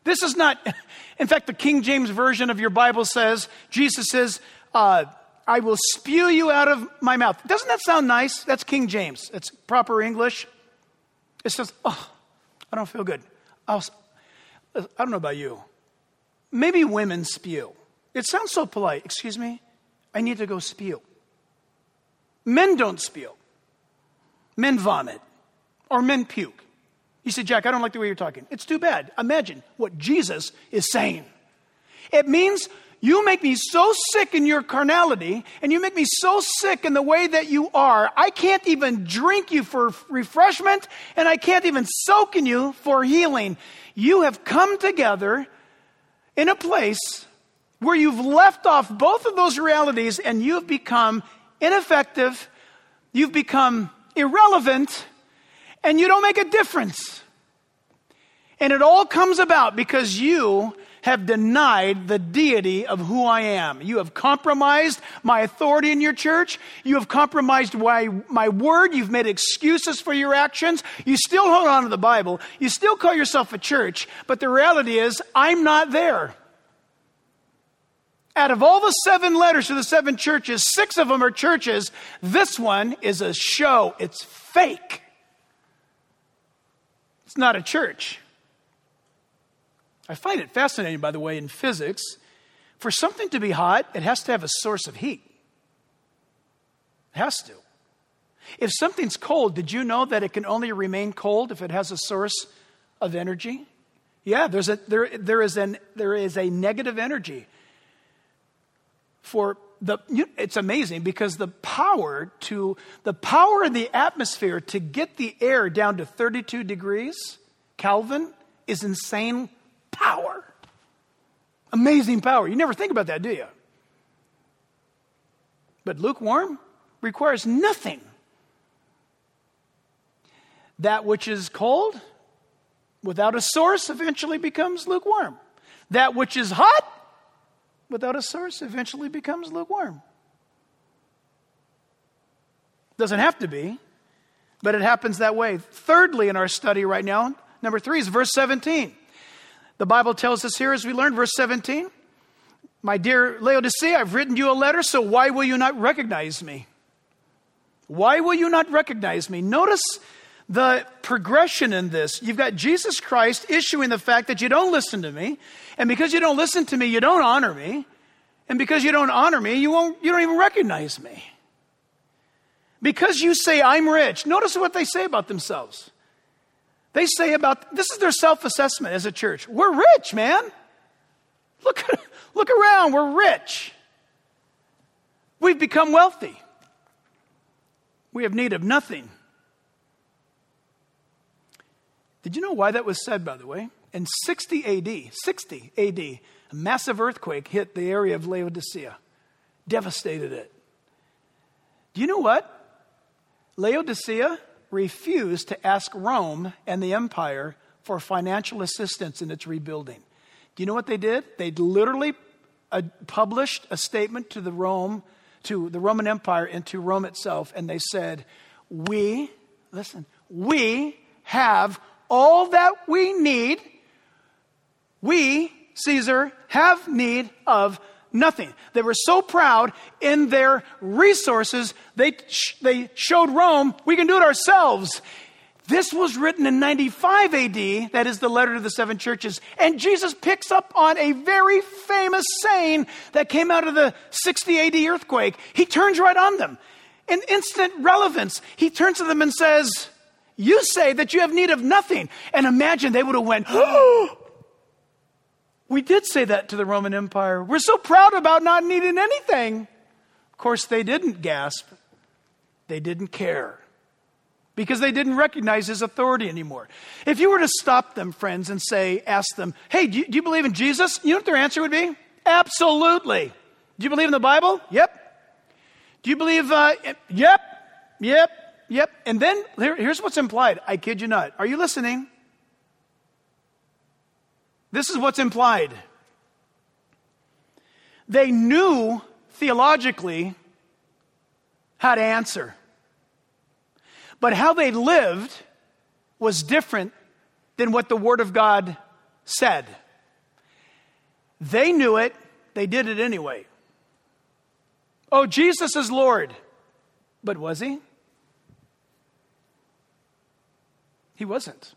This is not, in fact, the King James Version of your Bible says, Jesus says, I will spew you out of my mouth. Doesn't that sound nice? That's King James. It's proper English. It says, oh, I don't feel good. I don't know about you. Maybe women spew. It sounds so polite. Excuse me, I need to go spew. Men don't spew. Men vomit. Or men puke. You say, Jack, I don't like the way you're talking. It's too bad. Imagine what Jesus is saying. It means you make me so sick in your carnality, and you make me so sick in the way that you are, I can't even drink you for refreshment, and I can't even soak in you for healing. You have come together in a place where you've left off both of those realities, and you've become ineffective, you've become irrelevant, and you don't make a difference. And it all comes about because you have denied the deity of who I am. You have compromised my authority in your church. You have compromised my word. You've made excuses for your actions. You still hold on to the Bible. You still call yourself a church. But the reality is, I'm not there. Out of all the 7 letters to the 7 churches, 6 of them are churches. This one is a show. It's fake. It's not a church. I find it fascinating, by the way, in physics. For something to be hot, it has to have a source of heat. It has to. If something's cold, did you know that it can only remain cold if it has a source of energy? Yeah, there is a negative energy. It's amazing because the power in the atmosphere to get the air down to 32 degrees Kelvin is insane power. Amazing power. You never think about that, do you? But lukewarm requires nothing. That which is cold, without a source, eventually becomes lukewarm. That which is hot, without a source, eventually becomes lukewarm. Doesn't have to be, but it happens that way. Thirdly, in our study right now, number 3 is verse 17. The Bible tells us here, as we learned, verse 17, my dear Laodicea, I've written you a letter, so why will you not recognize me? Why will you not recognize me? Notice the progression in this. You've got Jesus Christ issuing the fact that you don't listen to me, and because you don't listen to me, you don't honor me, and because you don't honor me, you don't even recognize me. Because you say, I'm rich. Notice what they say about themselves. They say this is their self-assessment as a church. We're rich, man. Look around, we're rich. We've become wealthy. We have need of nothing. Did you know why that was said, by the way? In 60 AD, a massive earthquake hit the area of Laodicea, devastated it. Do you know what? Laodicea refused to ask Rome and the empire for financial assistance in its rebuilding. Do you know what they did? They literally published a statement to the Roman Empire and to Rome itself, and they said, we have all that we need. We, Caesar, have need of nothing. They were so proud in their resources, they showed Rome, we can do it ourselves. This was written in 95 AD, that is the letter to the 7 churches. And Jesus picks up on a very famous saying that came out of the 60 AD earthquake. He turns right on them. In instant relevance, he turns to them and says, you say that you have need of nothing. And imagine they would have went, oh, we did say that to the Roman Empire. We're so proud about not needing anything. Of course, they didn't gasp. They didn't care. Because they didn't recognize his authority anymore. If you were to stop them, friends, and ask them, hey, do you believe in Jesus? You know what their answer would be? Absolutely. Do you believe in the Bible? Yep. Do you believe, Yep. And then here's what's implied. I kid you not. Are you listening? This is what's implied. They knew theologically how to answer. But how they lived was different than what the Word of God said. They knew it. They did it anyway. Oh, Jesus is Lord. But was he? He wasn't.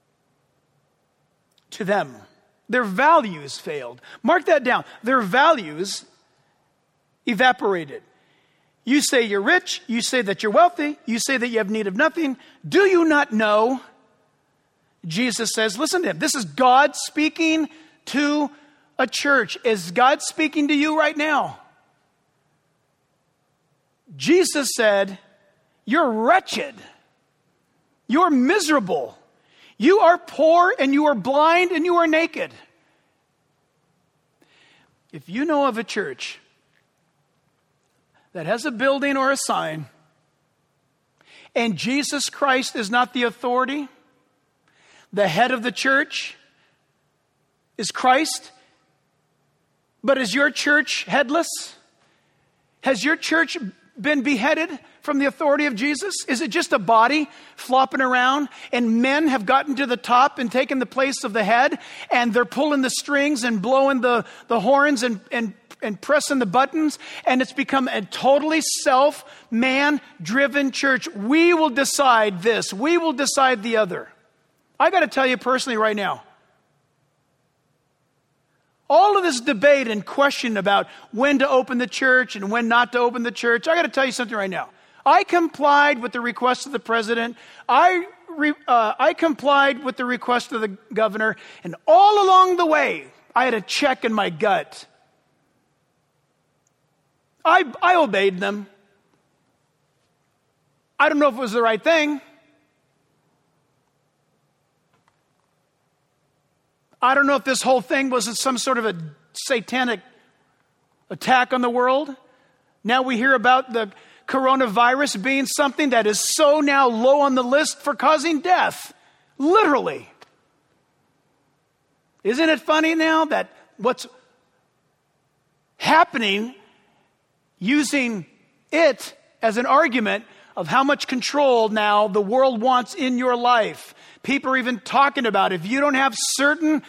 To them, their values failed. Mark that down. Their values evaporated. You say you're rich. You say that you're wealthy. You say that you have need of nothing. Do you not know? Jesus says, listen to him. This is God speaking to a church. Is God speaking to you right now? Jesus said, you're wretched. You're miserable. You are poor and you are blind and you are naked. If you know of a church that has a building or a sign and Jesus Christ is not the authority, the head of the church is Christ, but is your church headless? Has your church been beheaded from the authority of Jesus? Is it just a body flopping around and men have gotten to the top and taken the place of the head and they're pulling the strings and blowing the horns and pressing the buttons, and it's become a totally man-driven church? We will decide this. We will decide the other. I got to tell you personally right now, all of this debate and question about when to open the church and when not to open the church, I got to tell you something right now. I complied with the request of the president. I complied with the request of the governor. And all along the way, I had a check in my gut. I obeyed them. I don't know if it was the right thing. I don't know if this whole thing was some sort of a satanic attack on the world. Now we hear about the coronavirus being something that is so now low on the list for causing death. Literally. Isn't it funny now that what's happening, using it as an argument of how much control now the world wants in your life? People are even talking about if you don't have certain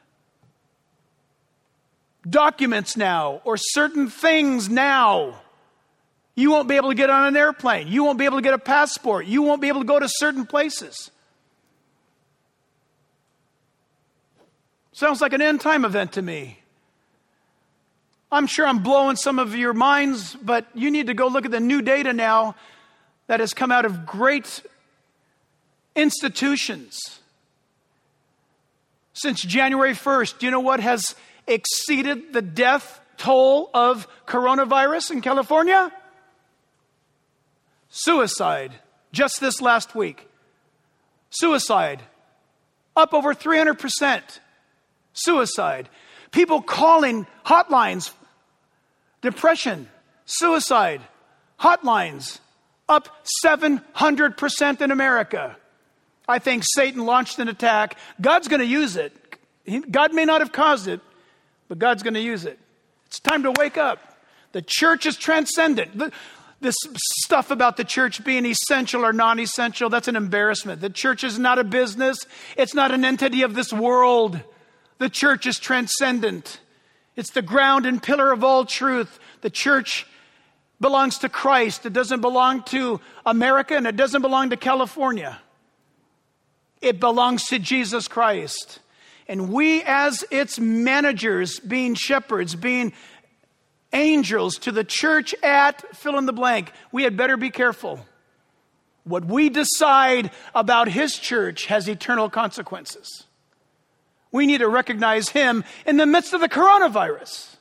documents now or certain things now, you won't be able to get on an airplane. You won't be able to get a passport. You won't be able to go to certain places. Sounds like an end time event to me. I'm sure I'm blowing some of your minds, but you need to go look at the new data now that has come out of great institutions. Since January 1st, do you know what has exceeded the death toll of coronavirus in California? Suicide. Just this last week. Suicide. Up over 300%. Suicide. People calling hotlines. Depression. Suicide. Hotlines. Up 700% in America. I think Satan launched an attack. God's going to use it. God may not have caused it, but God's going to use it. It's time to wake up. The church is transcendent. This stuff about the church being essential or non-essential, that's an embarrassment. The church is not a business. It's not an entity of this world. The church is transcendent. It's the ground and pillar of all truth. The church belongs to Christ. It doesn't belong to America, and it doesn't belong to California. It belongs to Jesus Christ. And we as its managers, being shepherds, being angels to the church at fill in the blank, we had better be careful. What we decide about his church has eternal consequences. We need to recognize him in the midst of the coronavirus.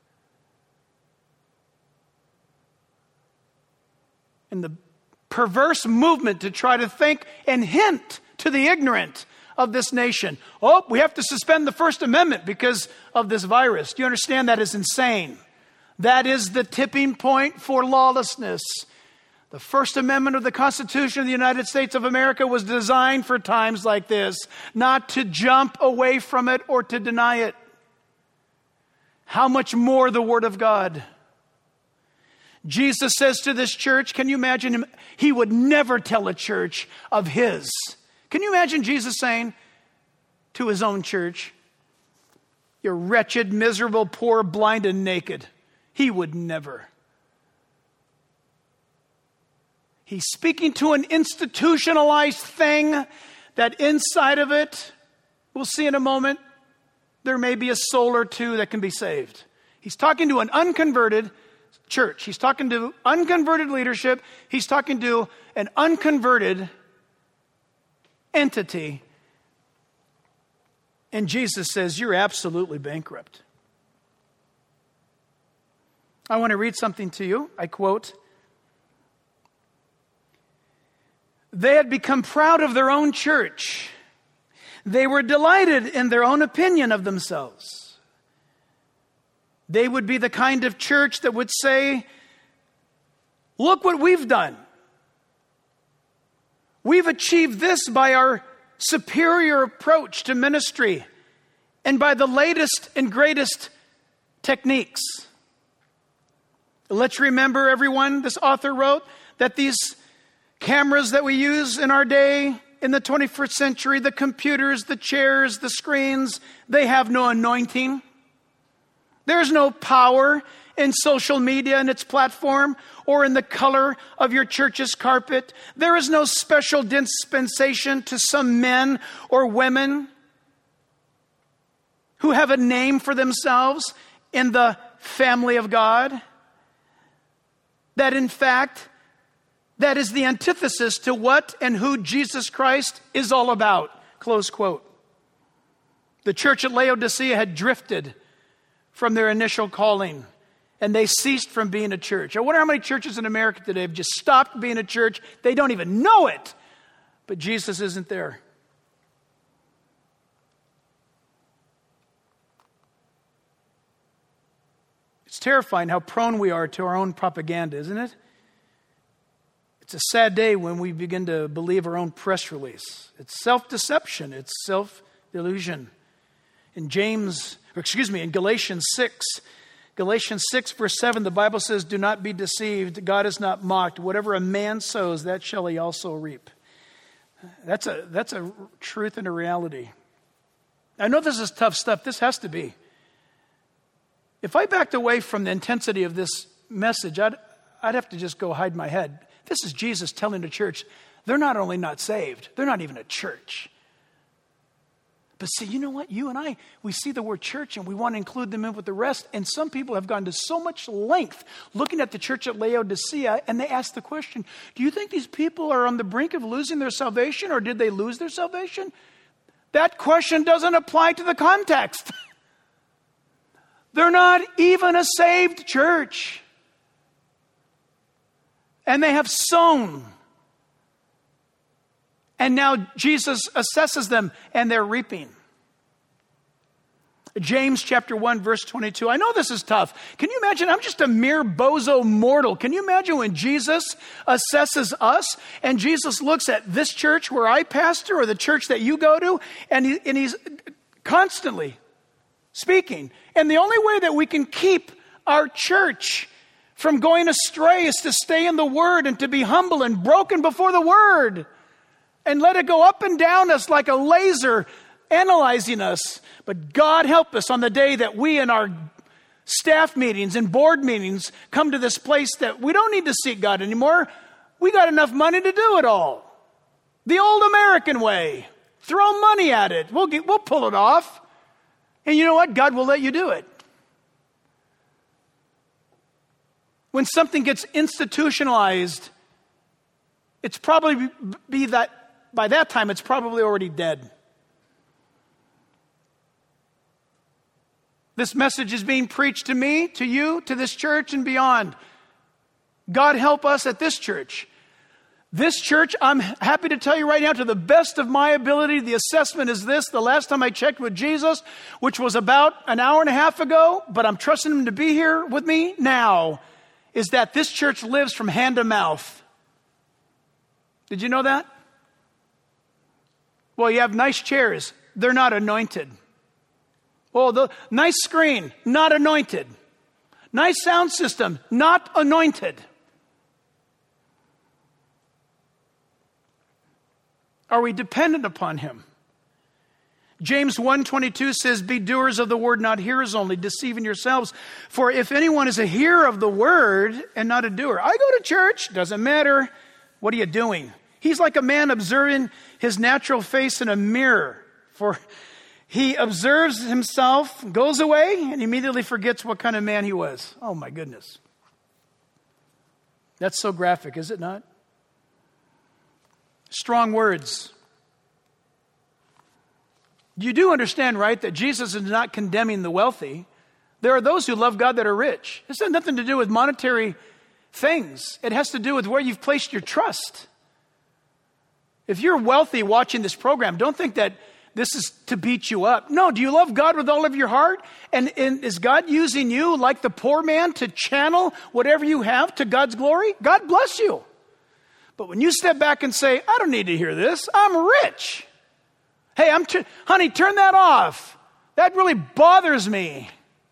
And the perverse movement to try to think and hint to the ignorant of this nation. Oh, we have to suspend the First Amendment because of this virus. Do you understand? That is insane. That is the tipping point for lawlessness. The First Amendment of the Constitution of the United States of America was designed for times like this, not to jump away from it or to deny it. How much more the Word of God? Jesus says to this church, can you imagine him? He would never tell a church of his. Can you imagine Jesus saying to his own church, You're wretched, miserable, poor, blind, and naked. He would never. He's speaking to an institutionalized thing that inside of it, we'll see in a moment, there may be a soul or two that can be saved. He's talking to an unconverted church. He's talking to unconverted leadership. He's talking to an unconverted entity. And Jesus says, you're absolutely bankrupt. I want to read something to you. I quote, "They had become proud of their own church. They were delighted in their own opinion of themselves. They would be the kind of church that would say, look what we've done. We've achieved this by our superior approach to ministry and by the latest and greatest techniques." Let's remember, everyone, this author wrote, that these cameras that we use in our day, in the 21st century, the computers, the chairs, the screens, they have no anointing. There's no power in social media and its platform or in the color of your church's carpet. There is no special dispensation to some men or women who have a name for themselves in the family of God. That in fact, that is the antithesis to what and who Jesus Christ is all about. Close quote. The church at Laodicea had drifted from their initial calling, and they ceased from being a church. I wonder how many churches in America today have just stopped being a church. They don't even know it, but Jesus isn't there. It's terrifying how prone we are to our own propaganda, isn't it? It's a sad day when we begin to believe our own press release. It's self-deception. It's self-delusion. In Galatians 6, verse 7, the Bible says, "Do not be deceived. God is not mocked. Whatever a man sows, that shall he also reap." That's a truth and a reality. I know this is tough stuff. This has to be. If I backed away from the intensity of this message, I'd have to just go hide my head. This is Jesus telling the church, they're not only not saved, they're not even a church. But see, you know what? You and I, we see the word church and we want to include them in with the rest. And some people have gone to so much length looking at the church at Laodicea, and they ask the question, do you think these people are on the brink of losing their salvation, or did they lose their salvation? That question doesn't apply to the context. They're not even a saved church. And they have sown. And now Jesus assesses them and they're reaping. James chapter 1 verse 22. I know this is tough. Can you imagine? I'm just a mere bozo mortal. Can you imagine when Jesus assesses us and Jesus looks at this church where I pastor or the church that you go to, and he's constantly speaking. And the only way that we can keep our church from going astray is to stay in the Word and to be humble and broken before the Word and let it go up and down us like a laser analyzing us. But God help us on the day that we in our staff meetings and board meetings come to this place that we don't need to seek God anymore. We got enough money to do it all. The old American way. Throw money at it. We'll pull it off. And you know what? God will let you do it. When something gets institutionalized, it's probably be that by that time it's probably already dead. This message is being preached to me, to you, to this church and beyond. God help us at this church. This church, I'm happy to tell you right now, to the best of my ability, the assessment is this. The last time I checked with Jesus, which was about an hour and a half ago, but I'm trusting him to be here with me now, is that this church lives from hand to mouth. Did you know that? Well, you have nice chairs. They're not anointed. Well, the nice screen, not anointed. Nice sound system, not anointed. Are we dependent upon him? James 1:22 says, be doers of the word, not hearers only, deceiving yourselves. For if anyone is a hearer of the word and not a doer. I go to church, doesn't matter. What are you doing? He's like a man observing his natural face in a mirror. For he observes himself, goes away, and immediately forgets what kind of man he was. Oh my goodness. That's so graphic, is it not? Strong words. You do understand, right, that Jesus is not condemning the wealthy. There are those who love God that are rich. This has nothing to do with monetary things. It has to do with where you've placed your trust. If you're wealthy watching this program, don't think that this is to beat you up. No, do you love God with all of your heart? And is God using you like the poor man to channel whatever you have to God's glory? God bless you. But when you step back and say, I don't need to hear this, I'm rich. Hey, honey, turn that off. That really bothers me.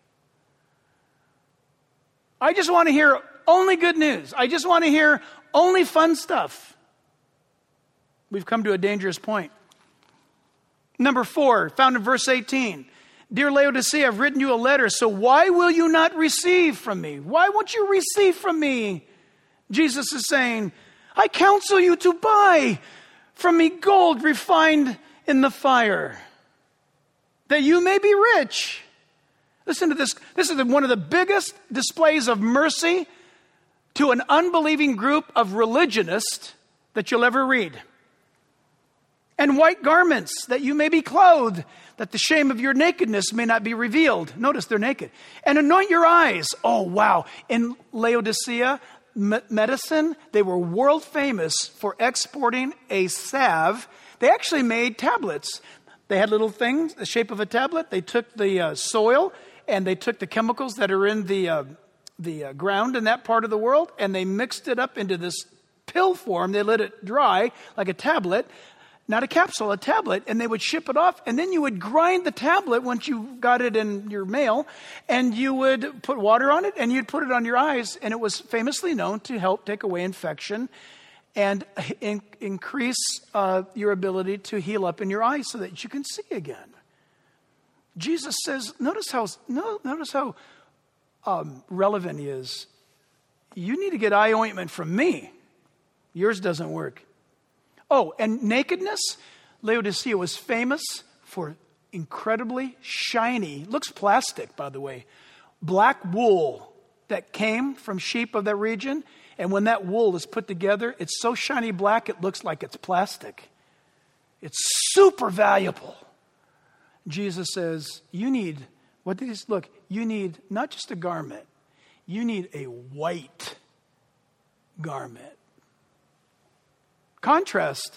I just want to hear only good news. I just want to hear only fun stuff. We've come to a dangerous point. Number 4, found in verse 18. Dear Laodicea, I've written you a letter, so why will you not receive from me? Why won't you receive from me? Jesus is saying, I counsel you to buy from me gold refined in the fire, that you may be rich. Listen to this. This is one of the biggest displays of mercy to an unbelieving group of religionists that you'll ever read. And white garments, that you may be clothed, that the shame of your nakedness may not be revealed. Notice they're naked. And anoint your eyes. Oh, wow. In Laodicea, medicine, they were world famous for exporting a salve. They actually made tablets. They had little things, the shape of a tablet. They took the soil and they took the chemicals that are in the ground in that part of the world, and they mixed it up into this pill form. They let it dry like a tablet, not a capsule, a tablet, and they would ship it off. And then you would grind the tablet once you got it in your mail, and you would put water on it, and you'd put it on your eyes. And it was famously known to help take away infection and increase your ability to heal up in your eyes so that you can see again. Jesus says, notice how relevant he is. You need to get eye ointment from me. Yours doesn't work. Oh, and nakedness. Laodicea was famous for incredibly shiny, looks plastic, by the way, black wool that came from sheep of that region. And when that wool is put together, it's so shiny black, it looks like it's plastic. It's super valuable. Jesus says, you need not just a garment, you need a white garment. Contrast.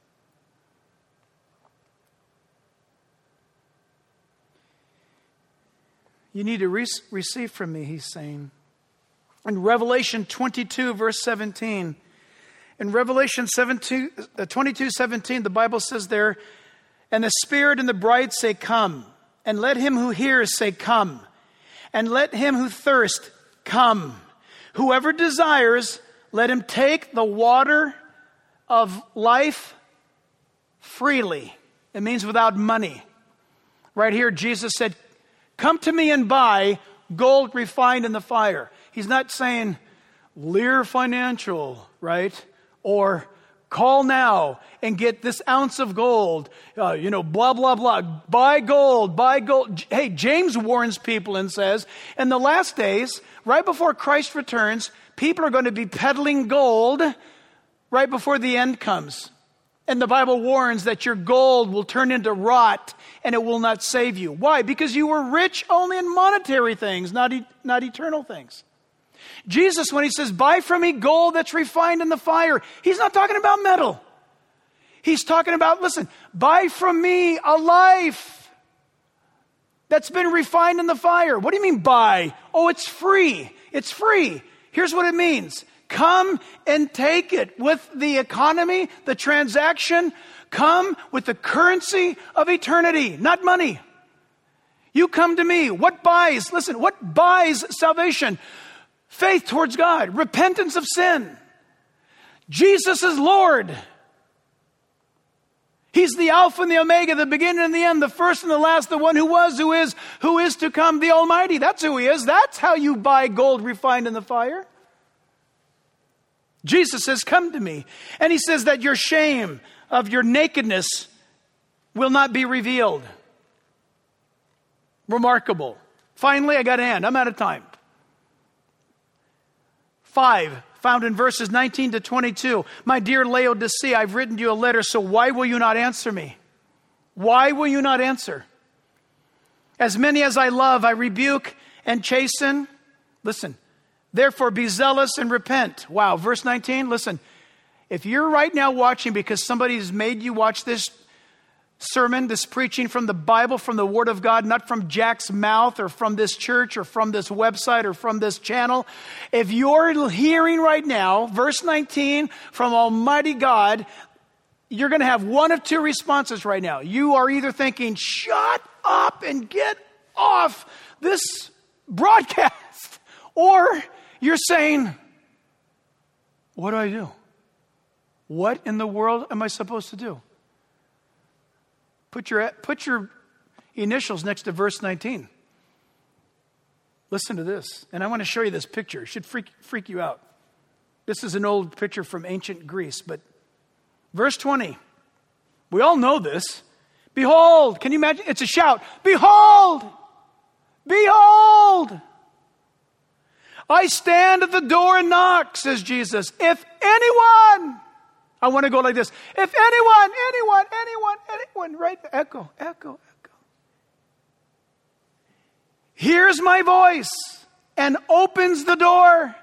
You need to receive from me, he's saying. In Revelation 22, verse 17. In Revelation 22:17, the Bible says there, and the Spirit and the bride say, come. And let him who hears say, come. And let him who thirsts come. Whoever desires, let him take the water of life freely. It means without money. Right here, Jesus said, come to me and buy gold refined in the fire. He's not saying Lear Financial, right? Or call now and get this ounce of gold, blah, blah, blah. Buy gold, buy gold. Hey, James warns people and says, in the last days, right before Christ returns, people are going to be peddling gold right before the end comes. And the Bible warns that your gold will turn into rot and it will not save you. Why? Because you were rich only in monetary things, not eternal things. Jesus, when he says, buy from me gold that's refined in the fire, he's not talking about metal. He's talking about, listen, buy from me a life that's been refined in the fire. What do you mean buy? Oh, it's free. It's free. Here's what it means. Come and take it with the economy, the transaction. Come with the currency of eternity, not money. You come to me. What buys salvation? Faith towards God, repentance of sin. Jesus is Lord. He's the Alpha and the Omega, the beginning and the end, the first and the last, the one who was, who is to come, the Almighty. That's who he is. That's how you buy gold refined in the fire. Jesus says, come to me. And he says that your shame of your nakedness will not be revealed. Remarkable. Finally, I got to end. I'm out of time. 5, found in verses 19 to 22. My dear Laodicea, I've written you a letter, so why will you not answer me? Why will you not answer? As many as I love, I rebuke and chasten. Listen, therefore be zealous and repent. Wow, verse 19, listen. If you're right now watching because somebody's made you watch this sermon, this preaching from the Bible, from the Word of God, not from Jack's mouth or from this church or from this website or from this channel. If you're hearing right now, verse 19 from Almighty God, you're going to have one of two responses right now. You are either thinking, shut up and get off this broadcast, or you're saying, what do I do? What in the world am I supposed to do? Put your initials next to verse 19. Listen to this. And I want to show you this picture. It should freak you out. This is an old picture from ancient Greece. But verse 20. We all know this. Behold. Can you imagine? It's a shout. Behold. Behold. I stand at the door and knock, says Jesus. If anyone... I want to go like this. If anyone, right? Echo. Hears my voice and opens the door.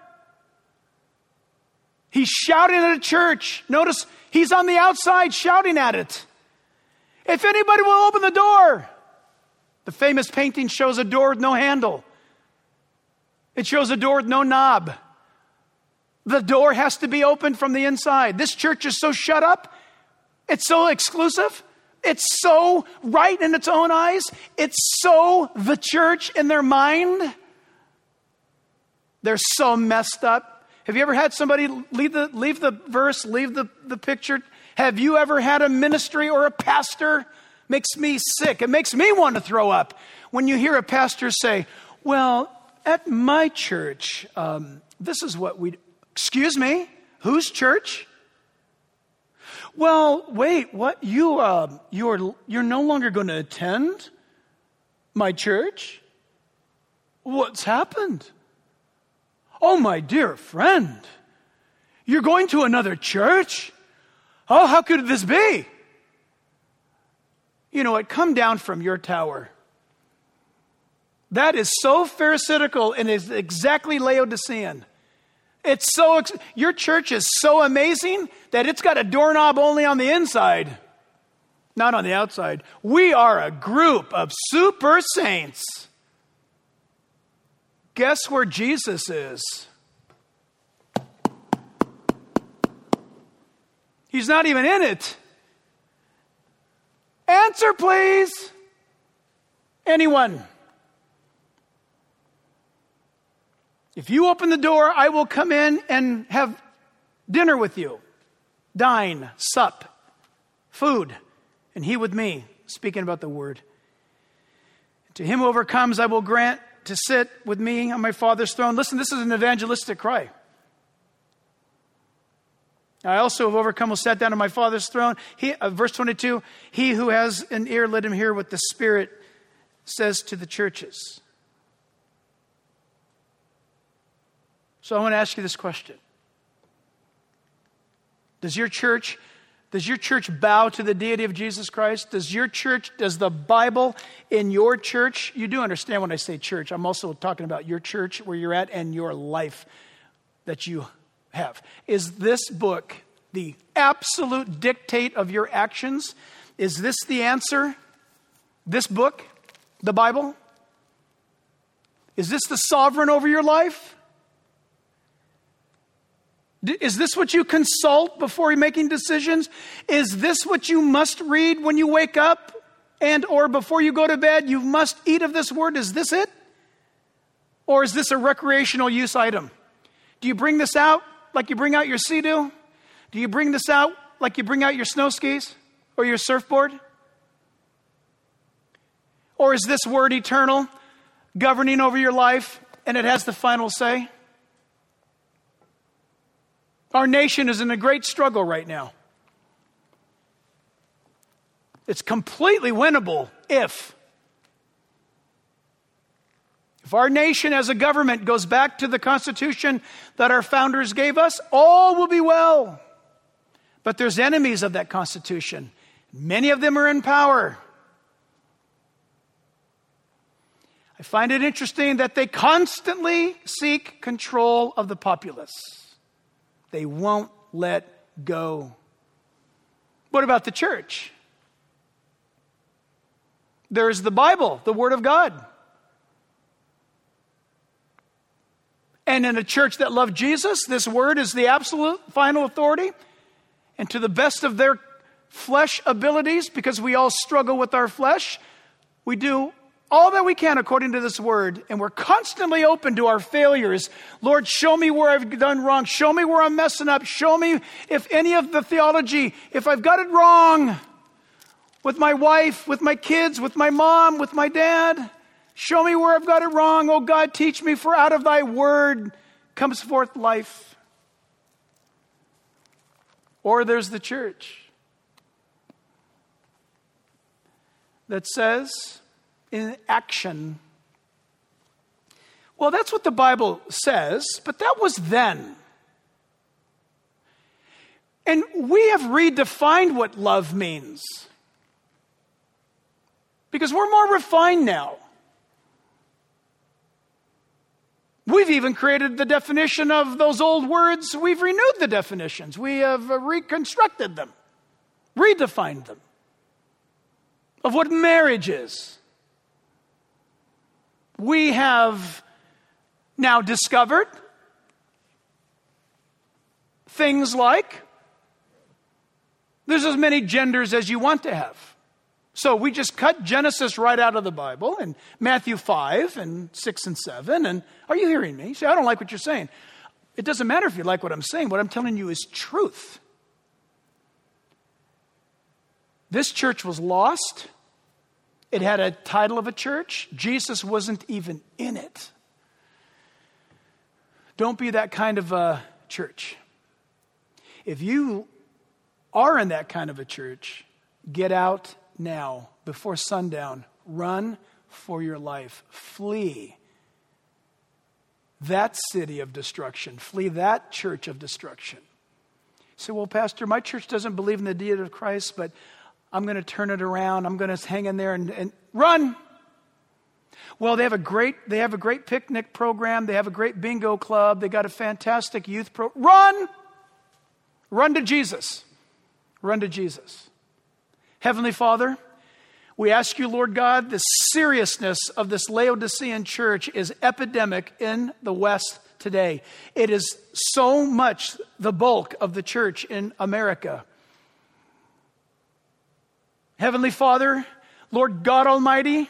He's shouting at a church. Notice he's on the outside shouting at it. If anybody will open the door. The famous painting shows a door with no handle. It shows a door with no knob. The door has to be opened from the inside. This church is so shut up. It's so exclusive. It's so right in its own eyes. It's so the church in their mind. They're so messed up. Have you ever had somebody leave the verse, leave the picture? Have you ever had a ministry or a pastor? Makes me sick. It makes me want to throw up. When you hear a pastor say, well, at my church, this is what we... Excuse me? Whose church? Well, wait, what? You're no longer going to attend my church? What's happened? Oh, my dear friend, you're going to another church? Oh, how could this be? You know what? Come down from your tower. That is so pharisaical and is exactly Laodicean. It's so, your church is so amazing that it's got a doorknob only on the inside, not on the outside. We are a group of super saints. Guess where Jesus is? He's not even in it. Answer, please. Anyone? If you open the door, I will come in and have dinner with you. Dine, sup, food, and he with me, speaking about the word. To him who overcomes, I will grant to sit with me on my Father's throne. Listen, this is an evangelistic cry. I also have overcome, will sit down on my Father's throne. Verse 22, he who has an ear, let him hear what the Spirit says to the churches. So I want to ask you this question. Does your church bow to the deity of Jesus Christ? Does the Bible in your church, you do understand when I say church, I'm also talking about your church, where you're at, and your life that you have. Is this book the absolute dictate of your actions? Is this the answer? This book, the Bible? Is this the sovereign over your life? Is this what you consult before you're making decisions? Is this what you must read when you wake up and or before you go to bed? You must eat of this word. Is this it? Or is this a recreational use item? Do you bring this out like you bring out your Sea-Doo? Do you bring this out like you bring out your snow skis? or your surfboard? Or is this word eternal, governing over your life, and it has the final say? Our nation is in a great struggle right now. It's completely winnable if our nation as a government goes back to the Constitution that our founders gave us, all will be well. But there's enemies of that Constitution. Many of them are in power. I find it interesting that they constantly seek control of the populace. They won't let go. What about the church? There's the Bible, the Word of God. And in a church that loved Jesus, this Word is the absolute final authority. And to the best of their flesh abilities, because we all struggle with our flesh, we do all that we can according to this Word. And we're constantly open to our failures. Lord, show me where I've done wrong. Show me where I'm messing up. Show me if any of the theology, if I've got it wrong with my wife, with my kids, with my mom, with my dad. Show me where I've got it wrong. Oh God, teach me, for out of thy word comes forth life. Or there's the church that says in action, well, that's what the Bible says, but that was then. And we have redefined what love means. Because we're more refined now. We've even created the definition of those old words. We've renewed the definitions. We have reconstructed them, redefined them, of what marriage is. We have now discovered things like there's as many genders as you want to have. So we just cut Genesis right out of the Bible and Matthew 5 and 6 and 7. And are you hearing me? See, I don't like what you're saying. It doesn't matter if you like what I'm saying. What I'm telling you is truth. This church was lost. It had a title of a church. Jesus wasn't even in it. Don't be that kind of a church. If you are in that kind of a church, get out now, before sundown. Run for your life. Flee that city of destruction. Flee that church of destruction. You say, well, Pastor, my church doesn't believe in the deity of Christ, but I'm going to turn it around. I'm going to hang in there and run. Well, they have a great picnic program. They have a great bingo club. They got a fantastic youth program. Run! Run to Jesus. Run to Jesus. Heavenly Father, we ask you, Lord God, the seriousness of this Laodicean church is epidemic in the West today. It is so much the bulk of the church in America. Heavenly Father, Lord God Almighty,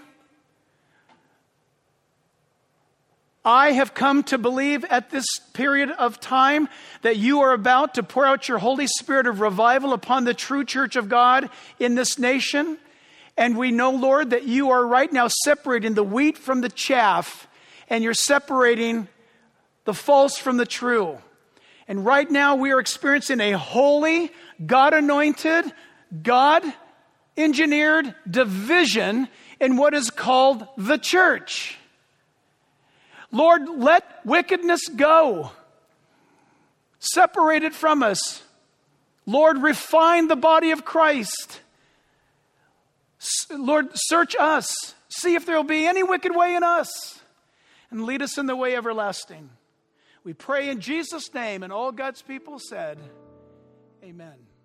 I have come to believe at this period of time that you are about to pour out your Holy Spirit of revival upon the true church of God in this nation. And we know, Lord, that you are right now separating the wheat from the chaff, and you're separating the false from the true. And right now we are experiencing a holy, God-anointed, God-engineered division in what is called the church. Lord, let wickedness go. Separate it from us. Lord, refine the body of Christ. Lord, search us. See if there will be any wicked way in us. And lead us in the way everlasting. We pray in Jesus' name, and all God's people said, amen.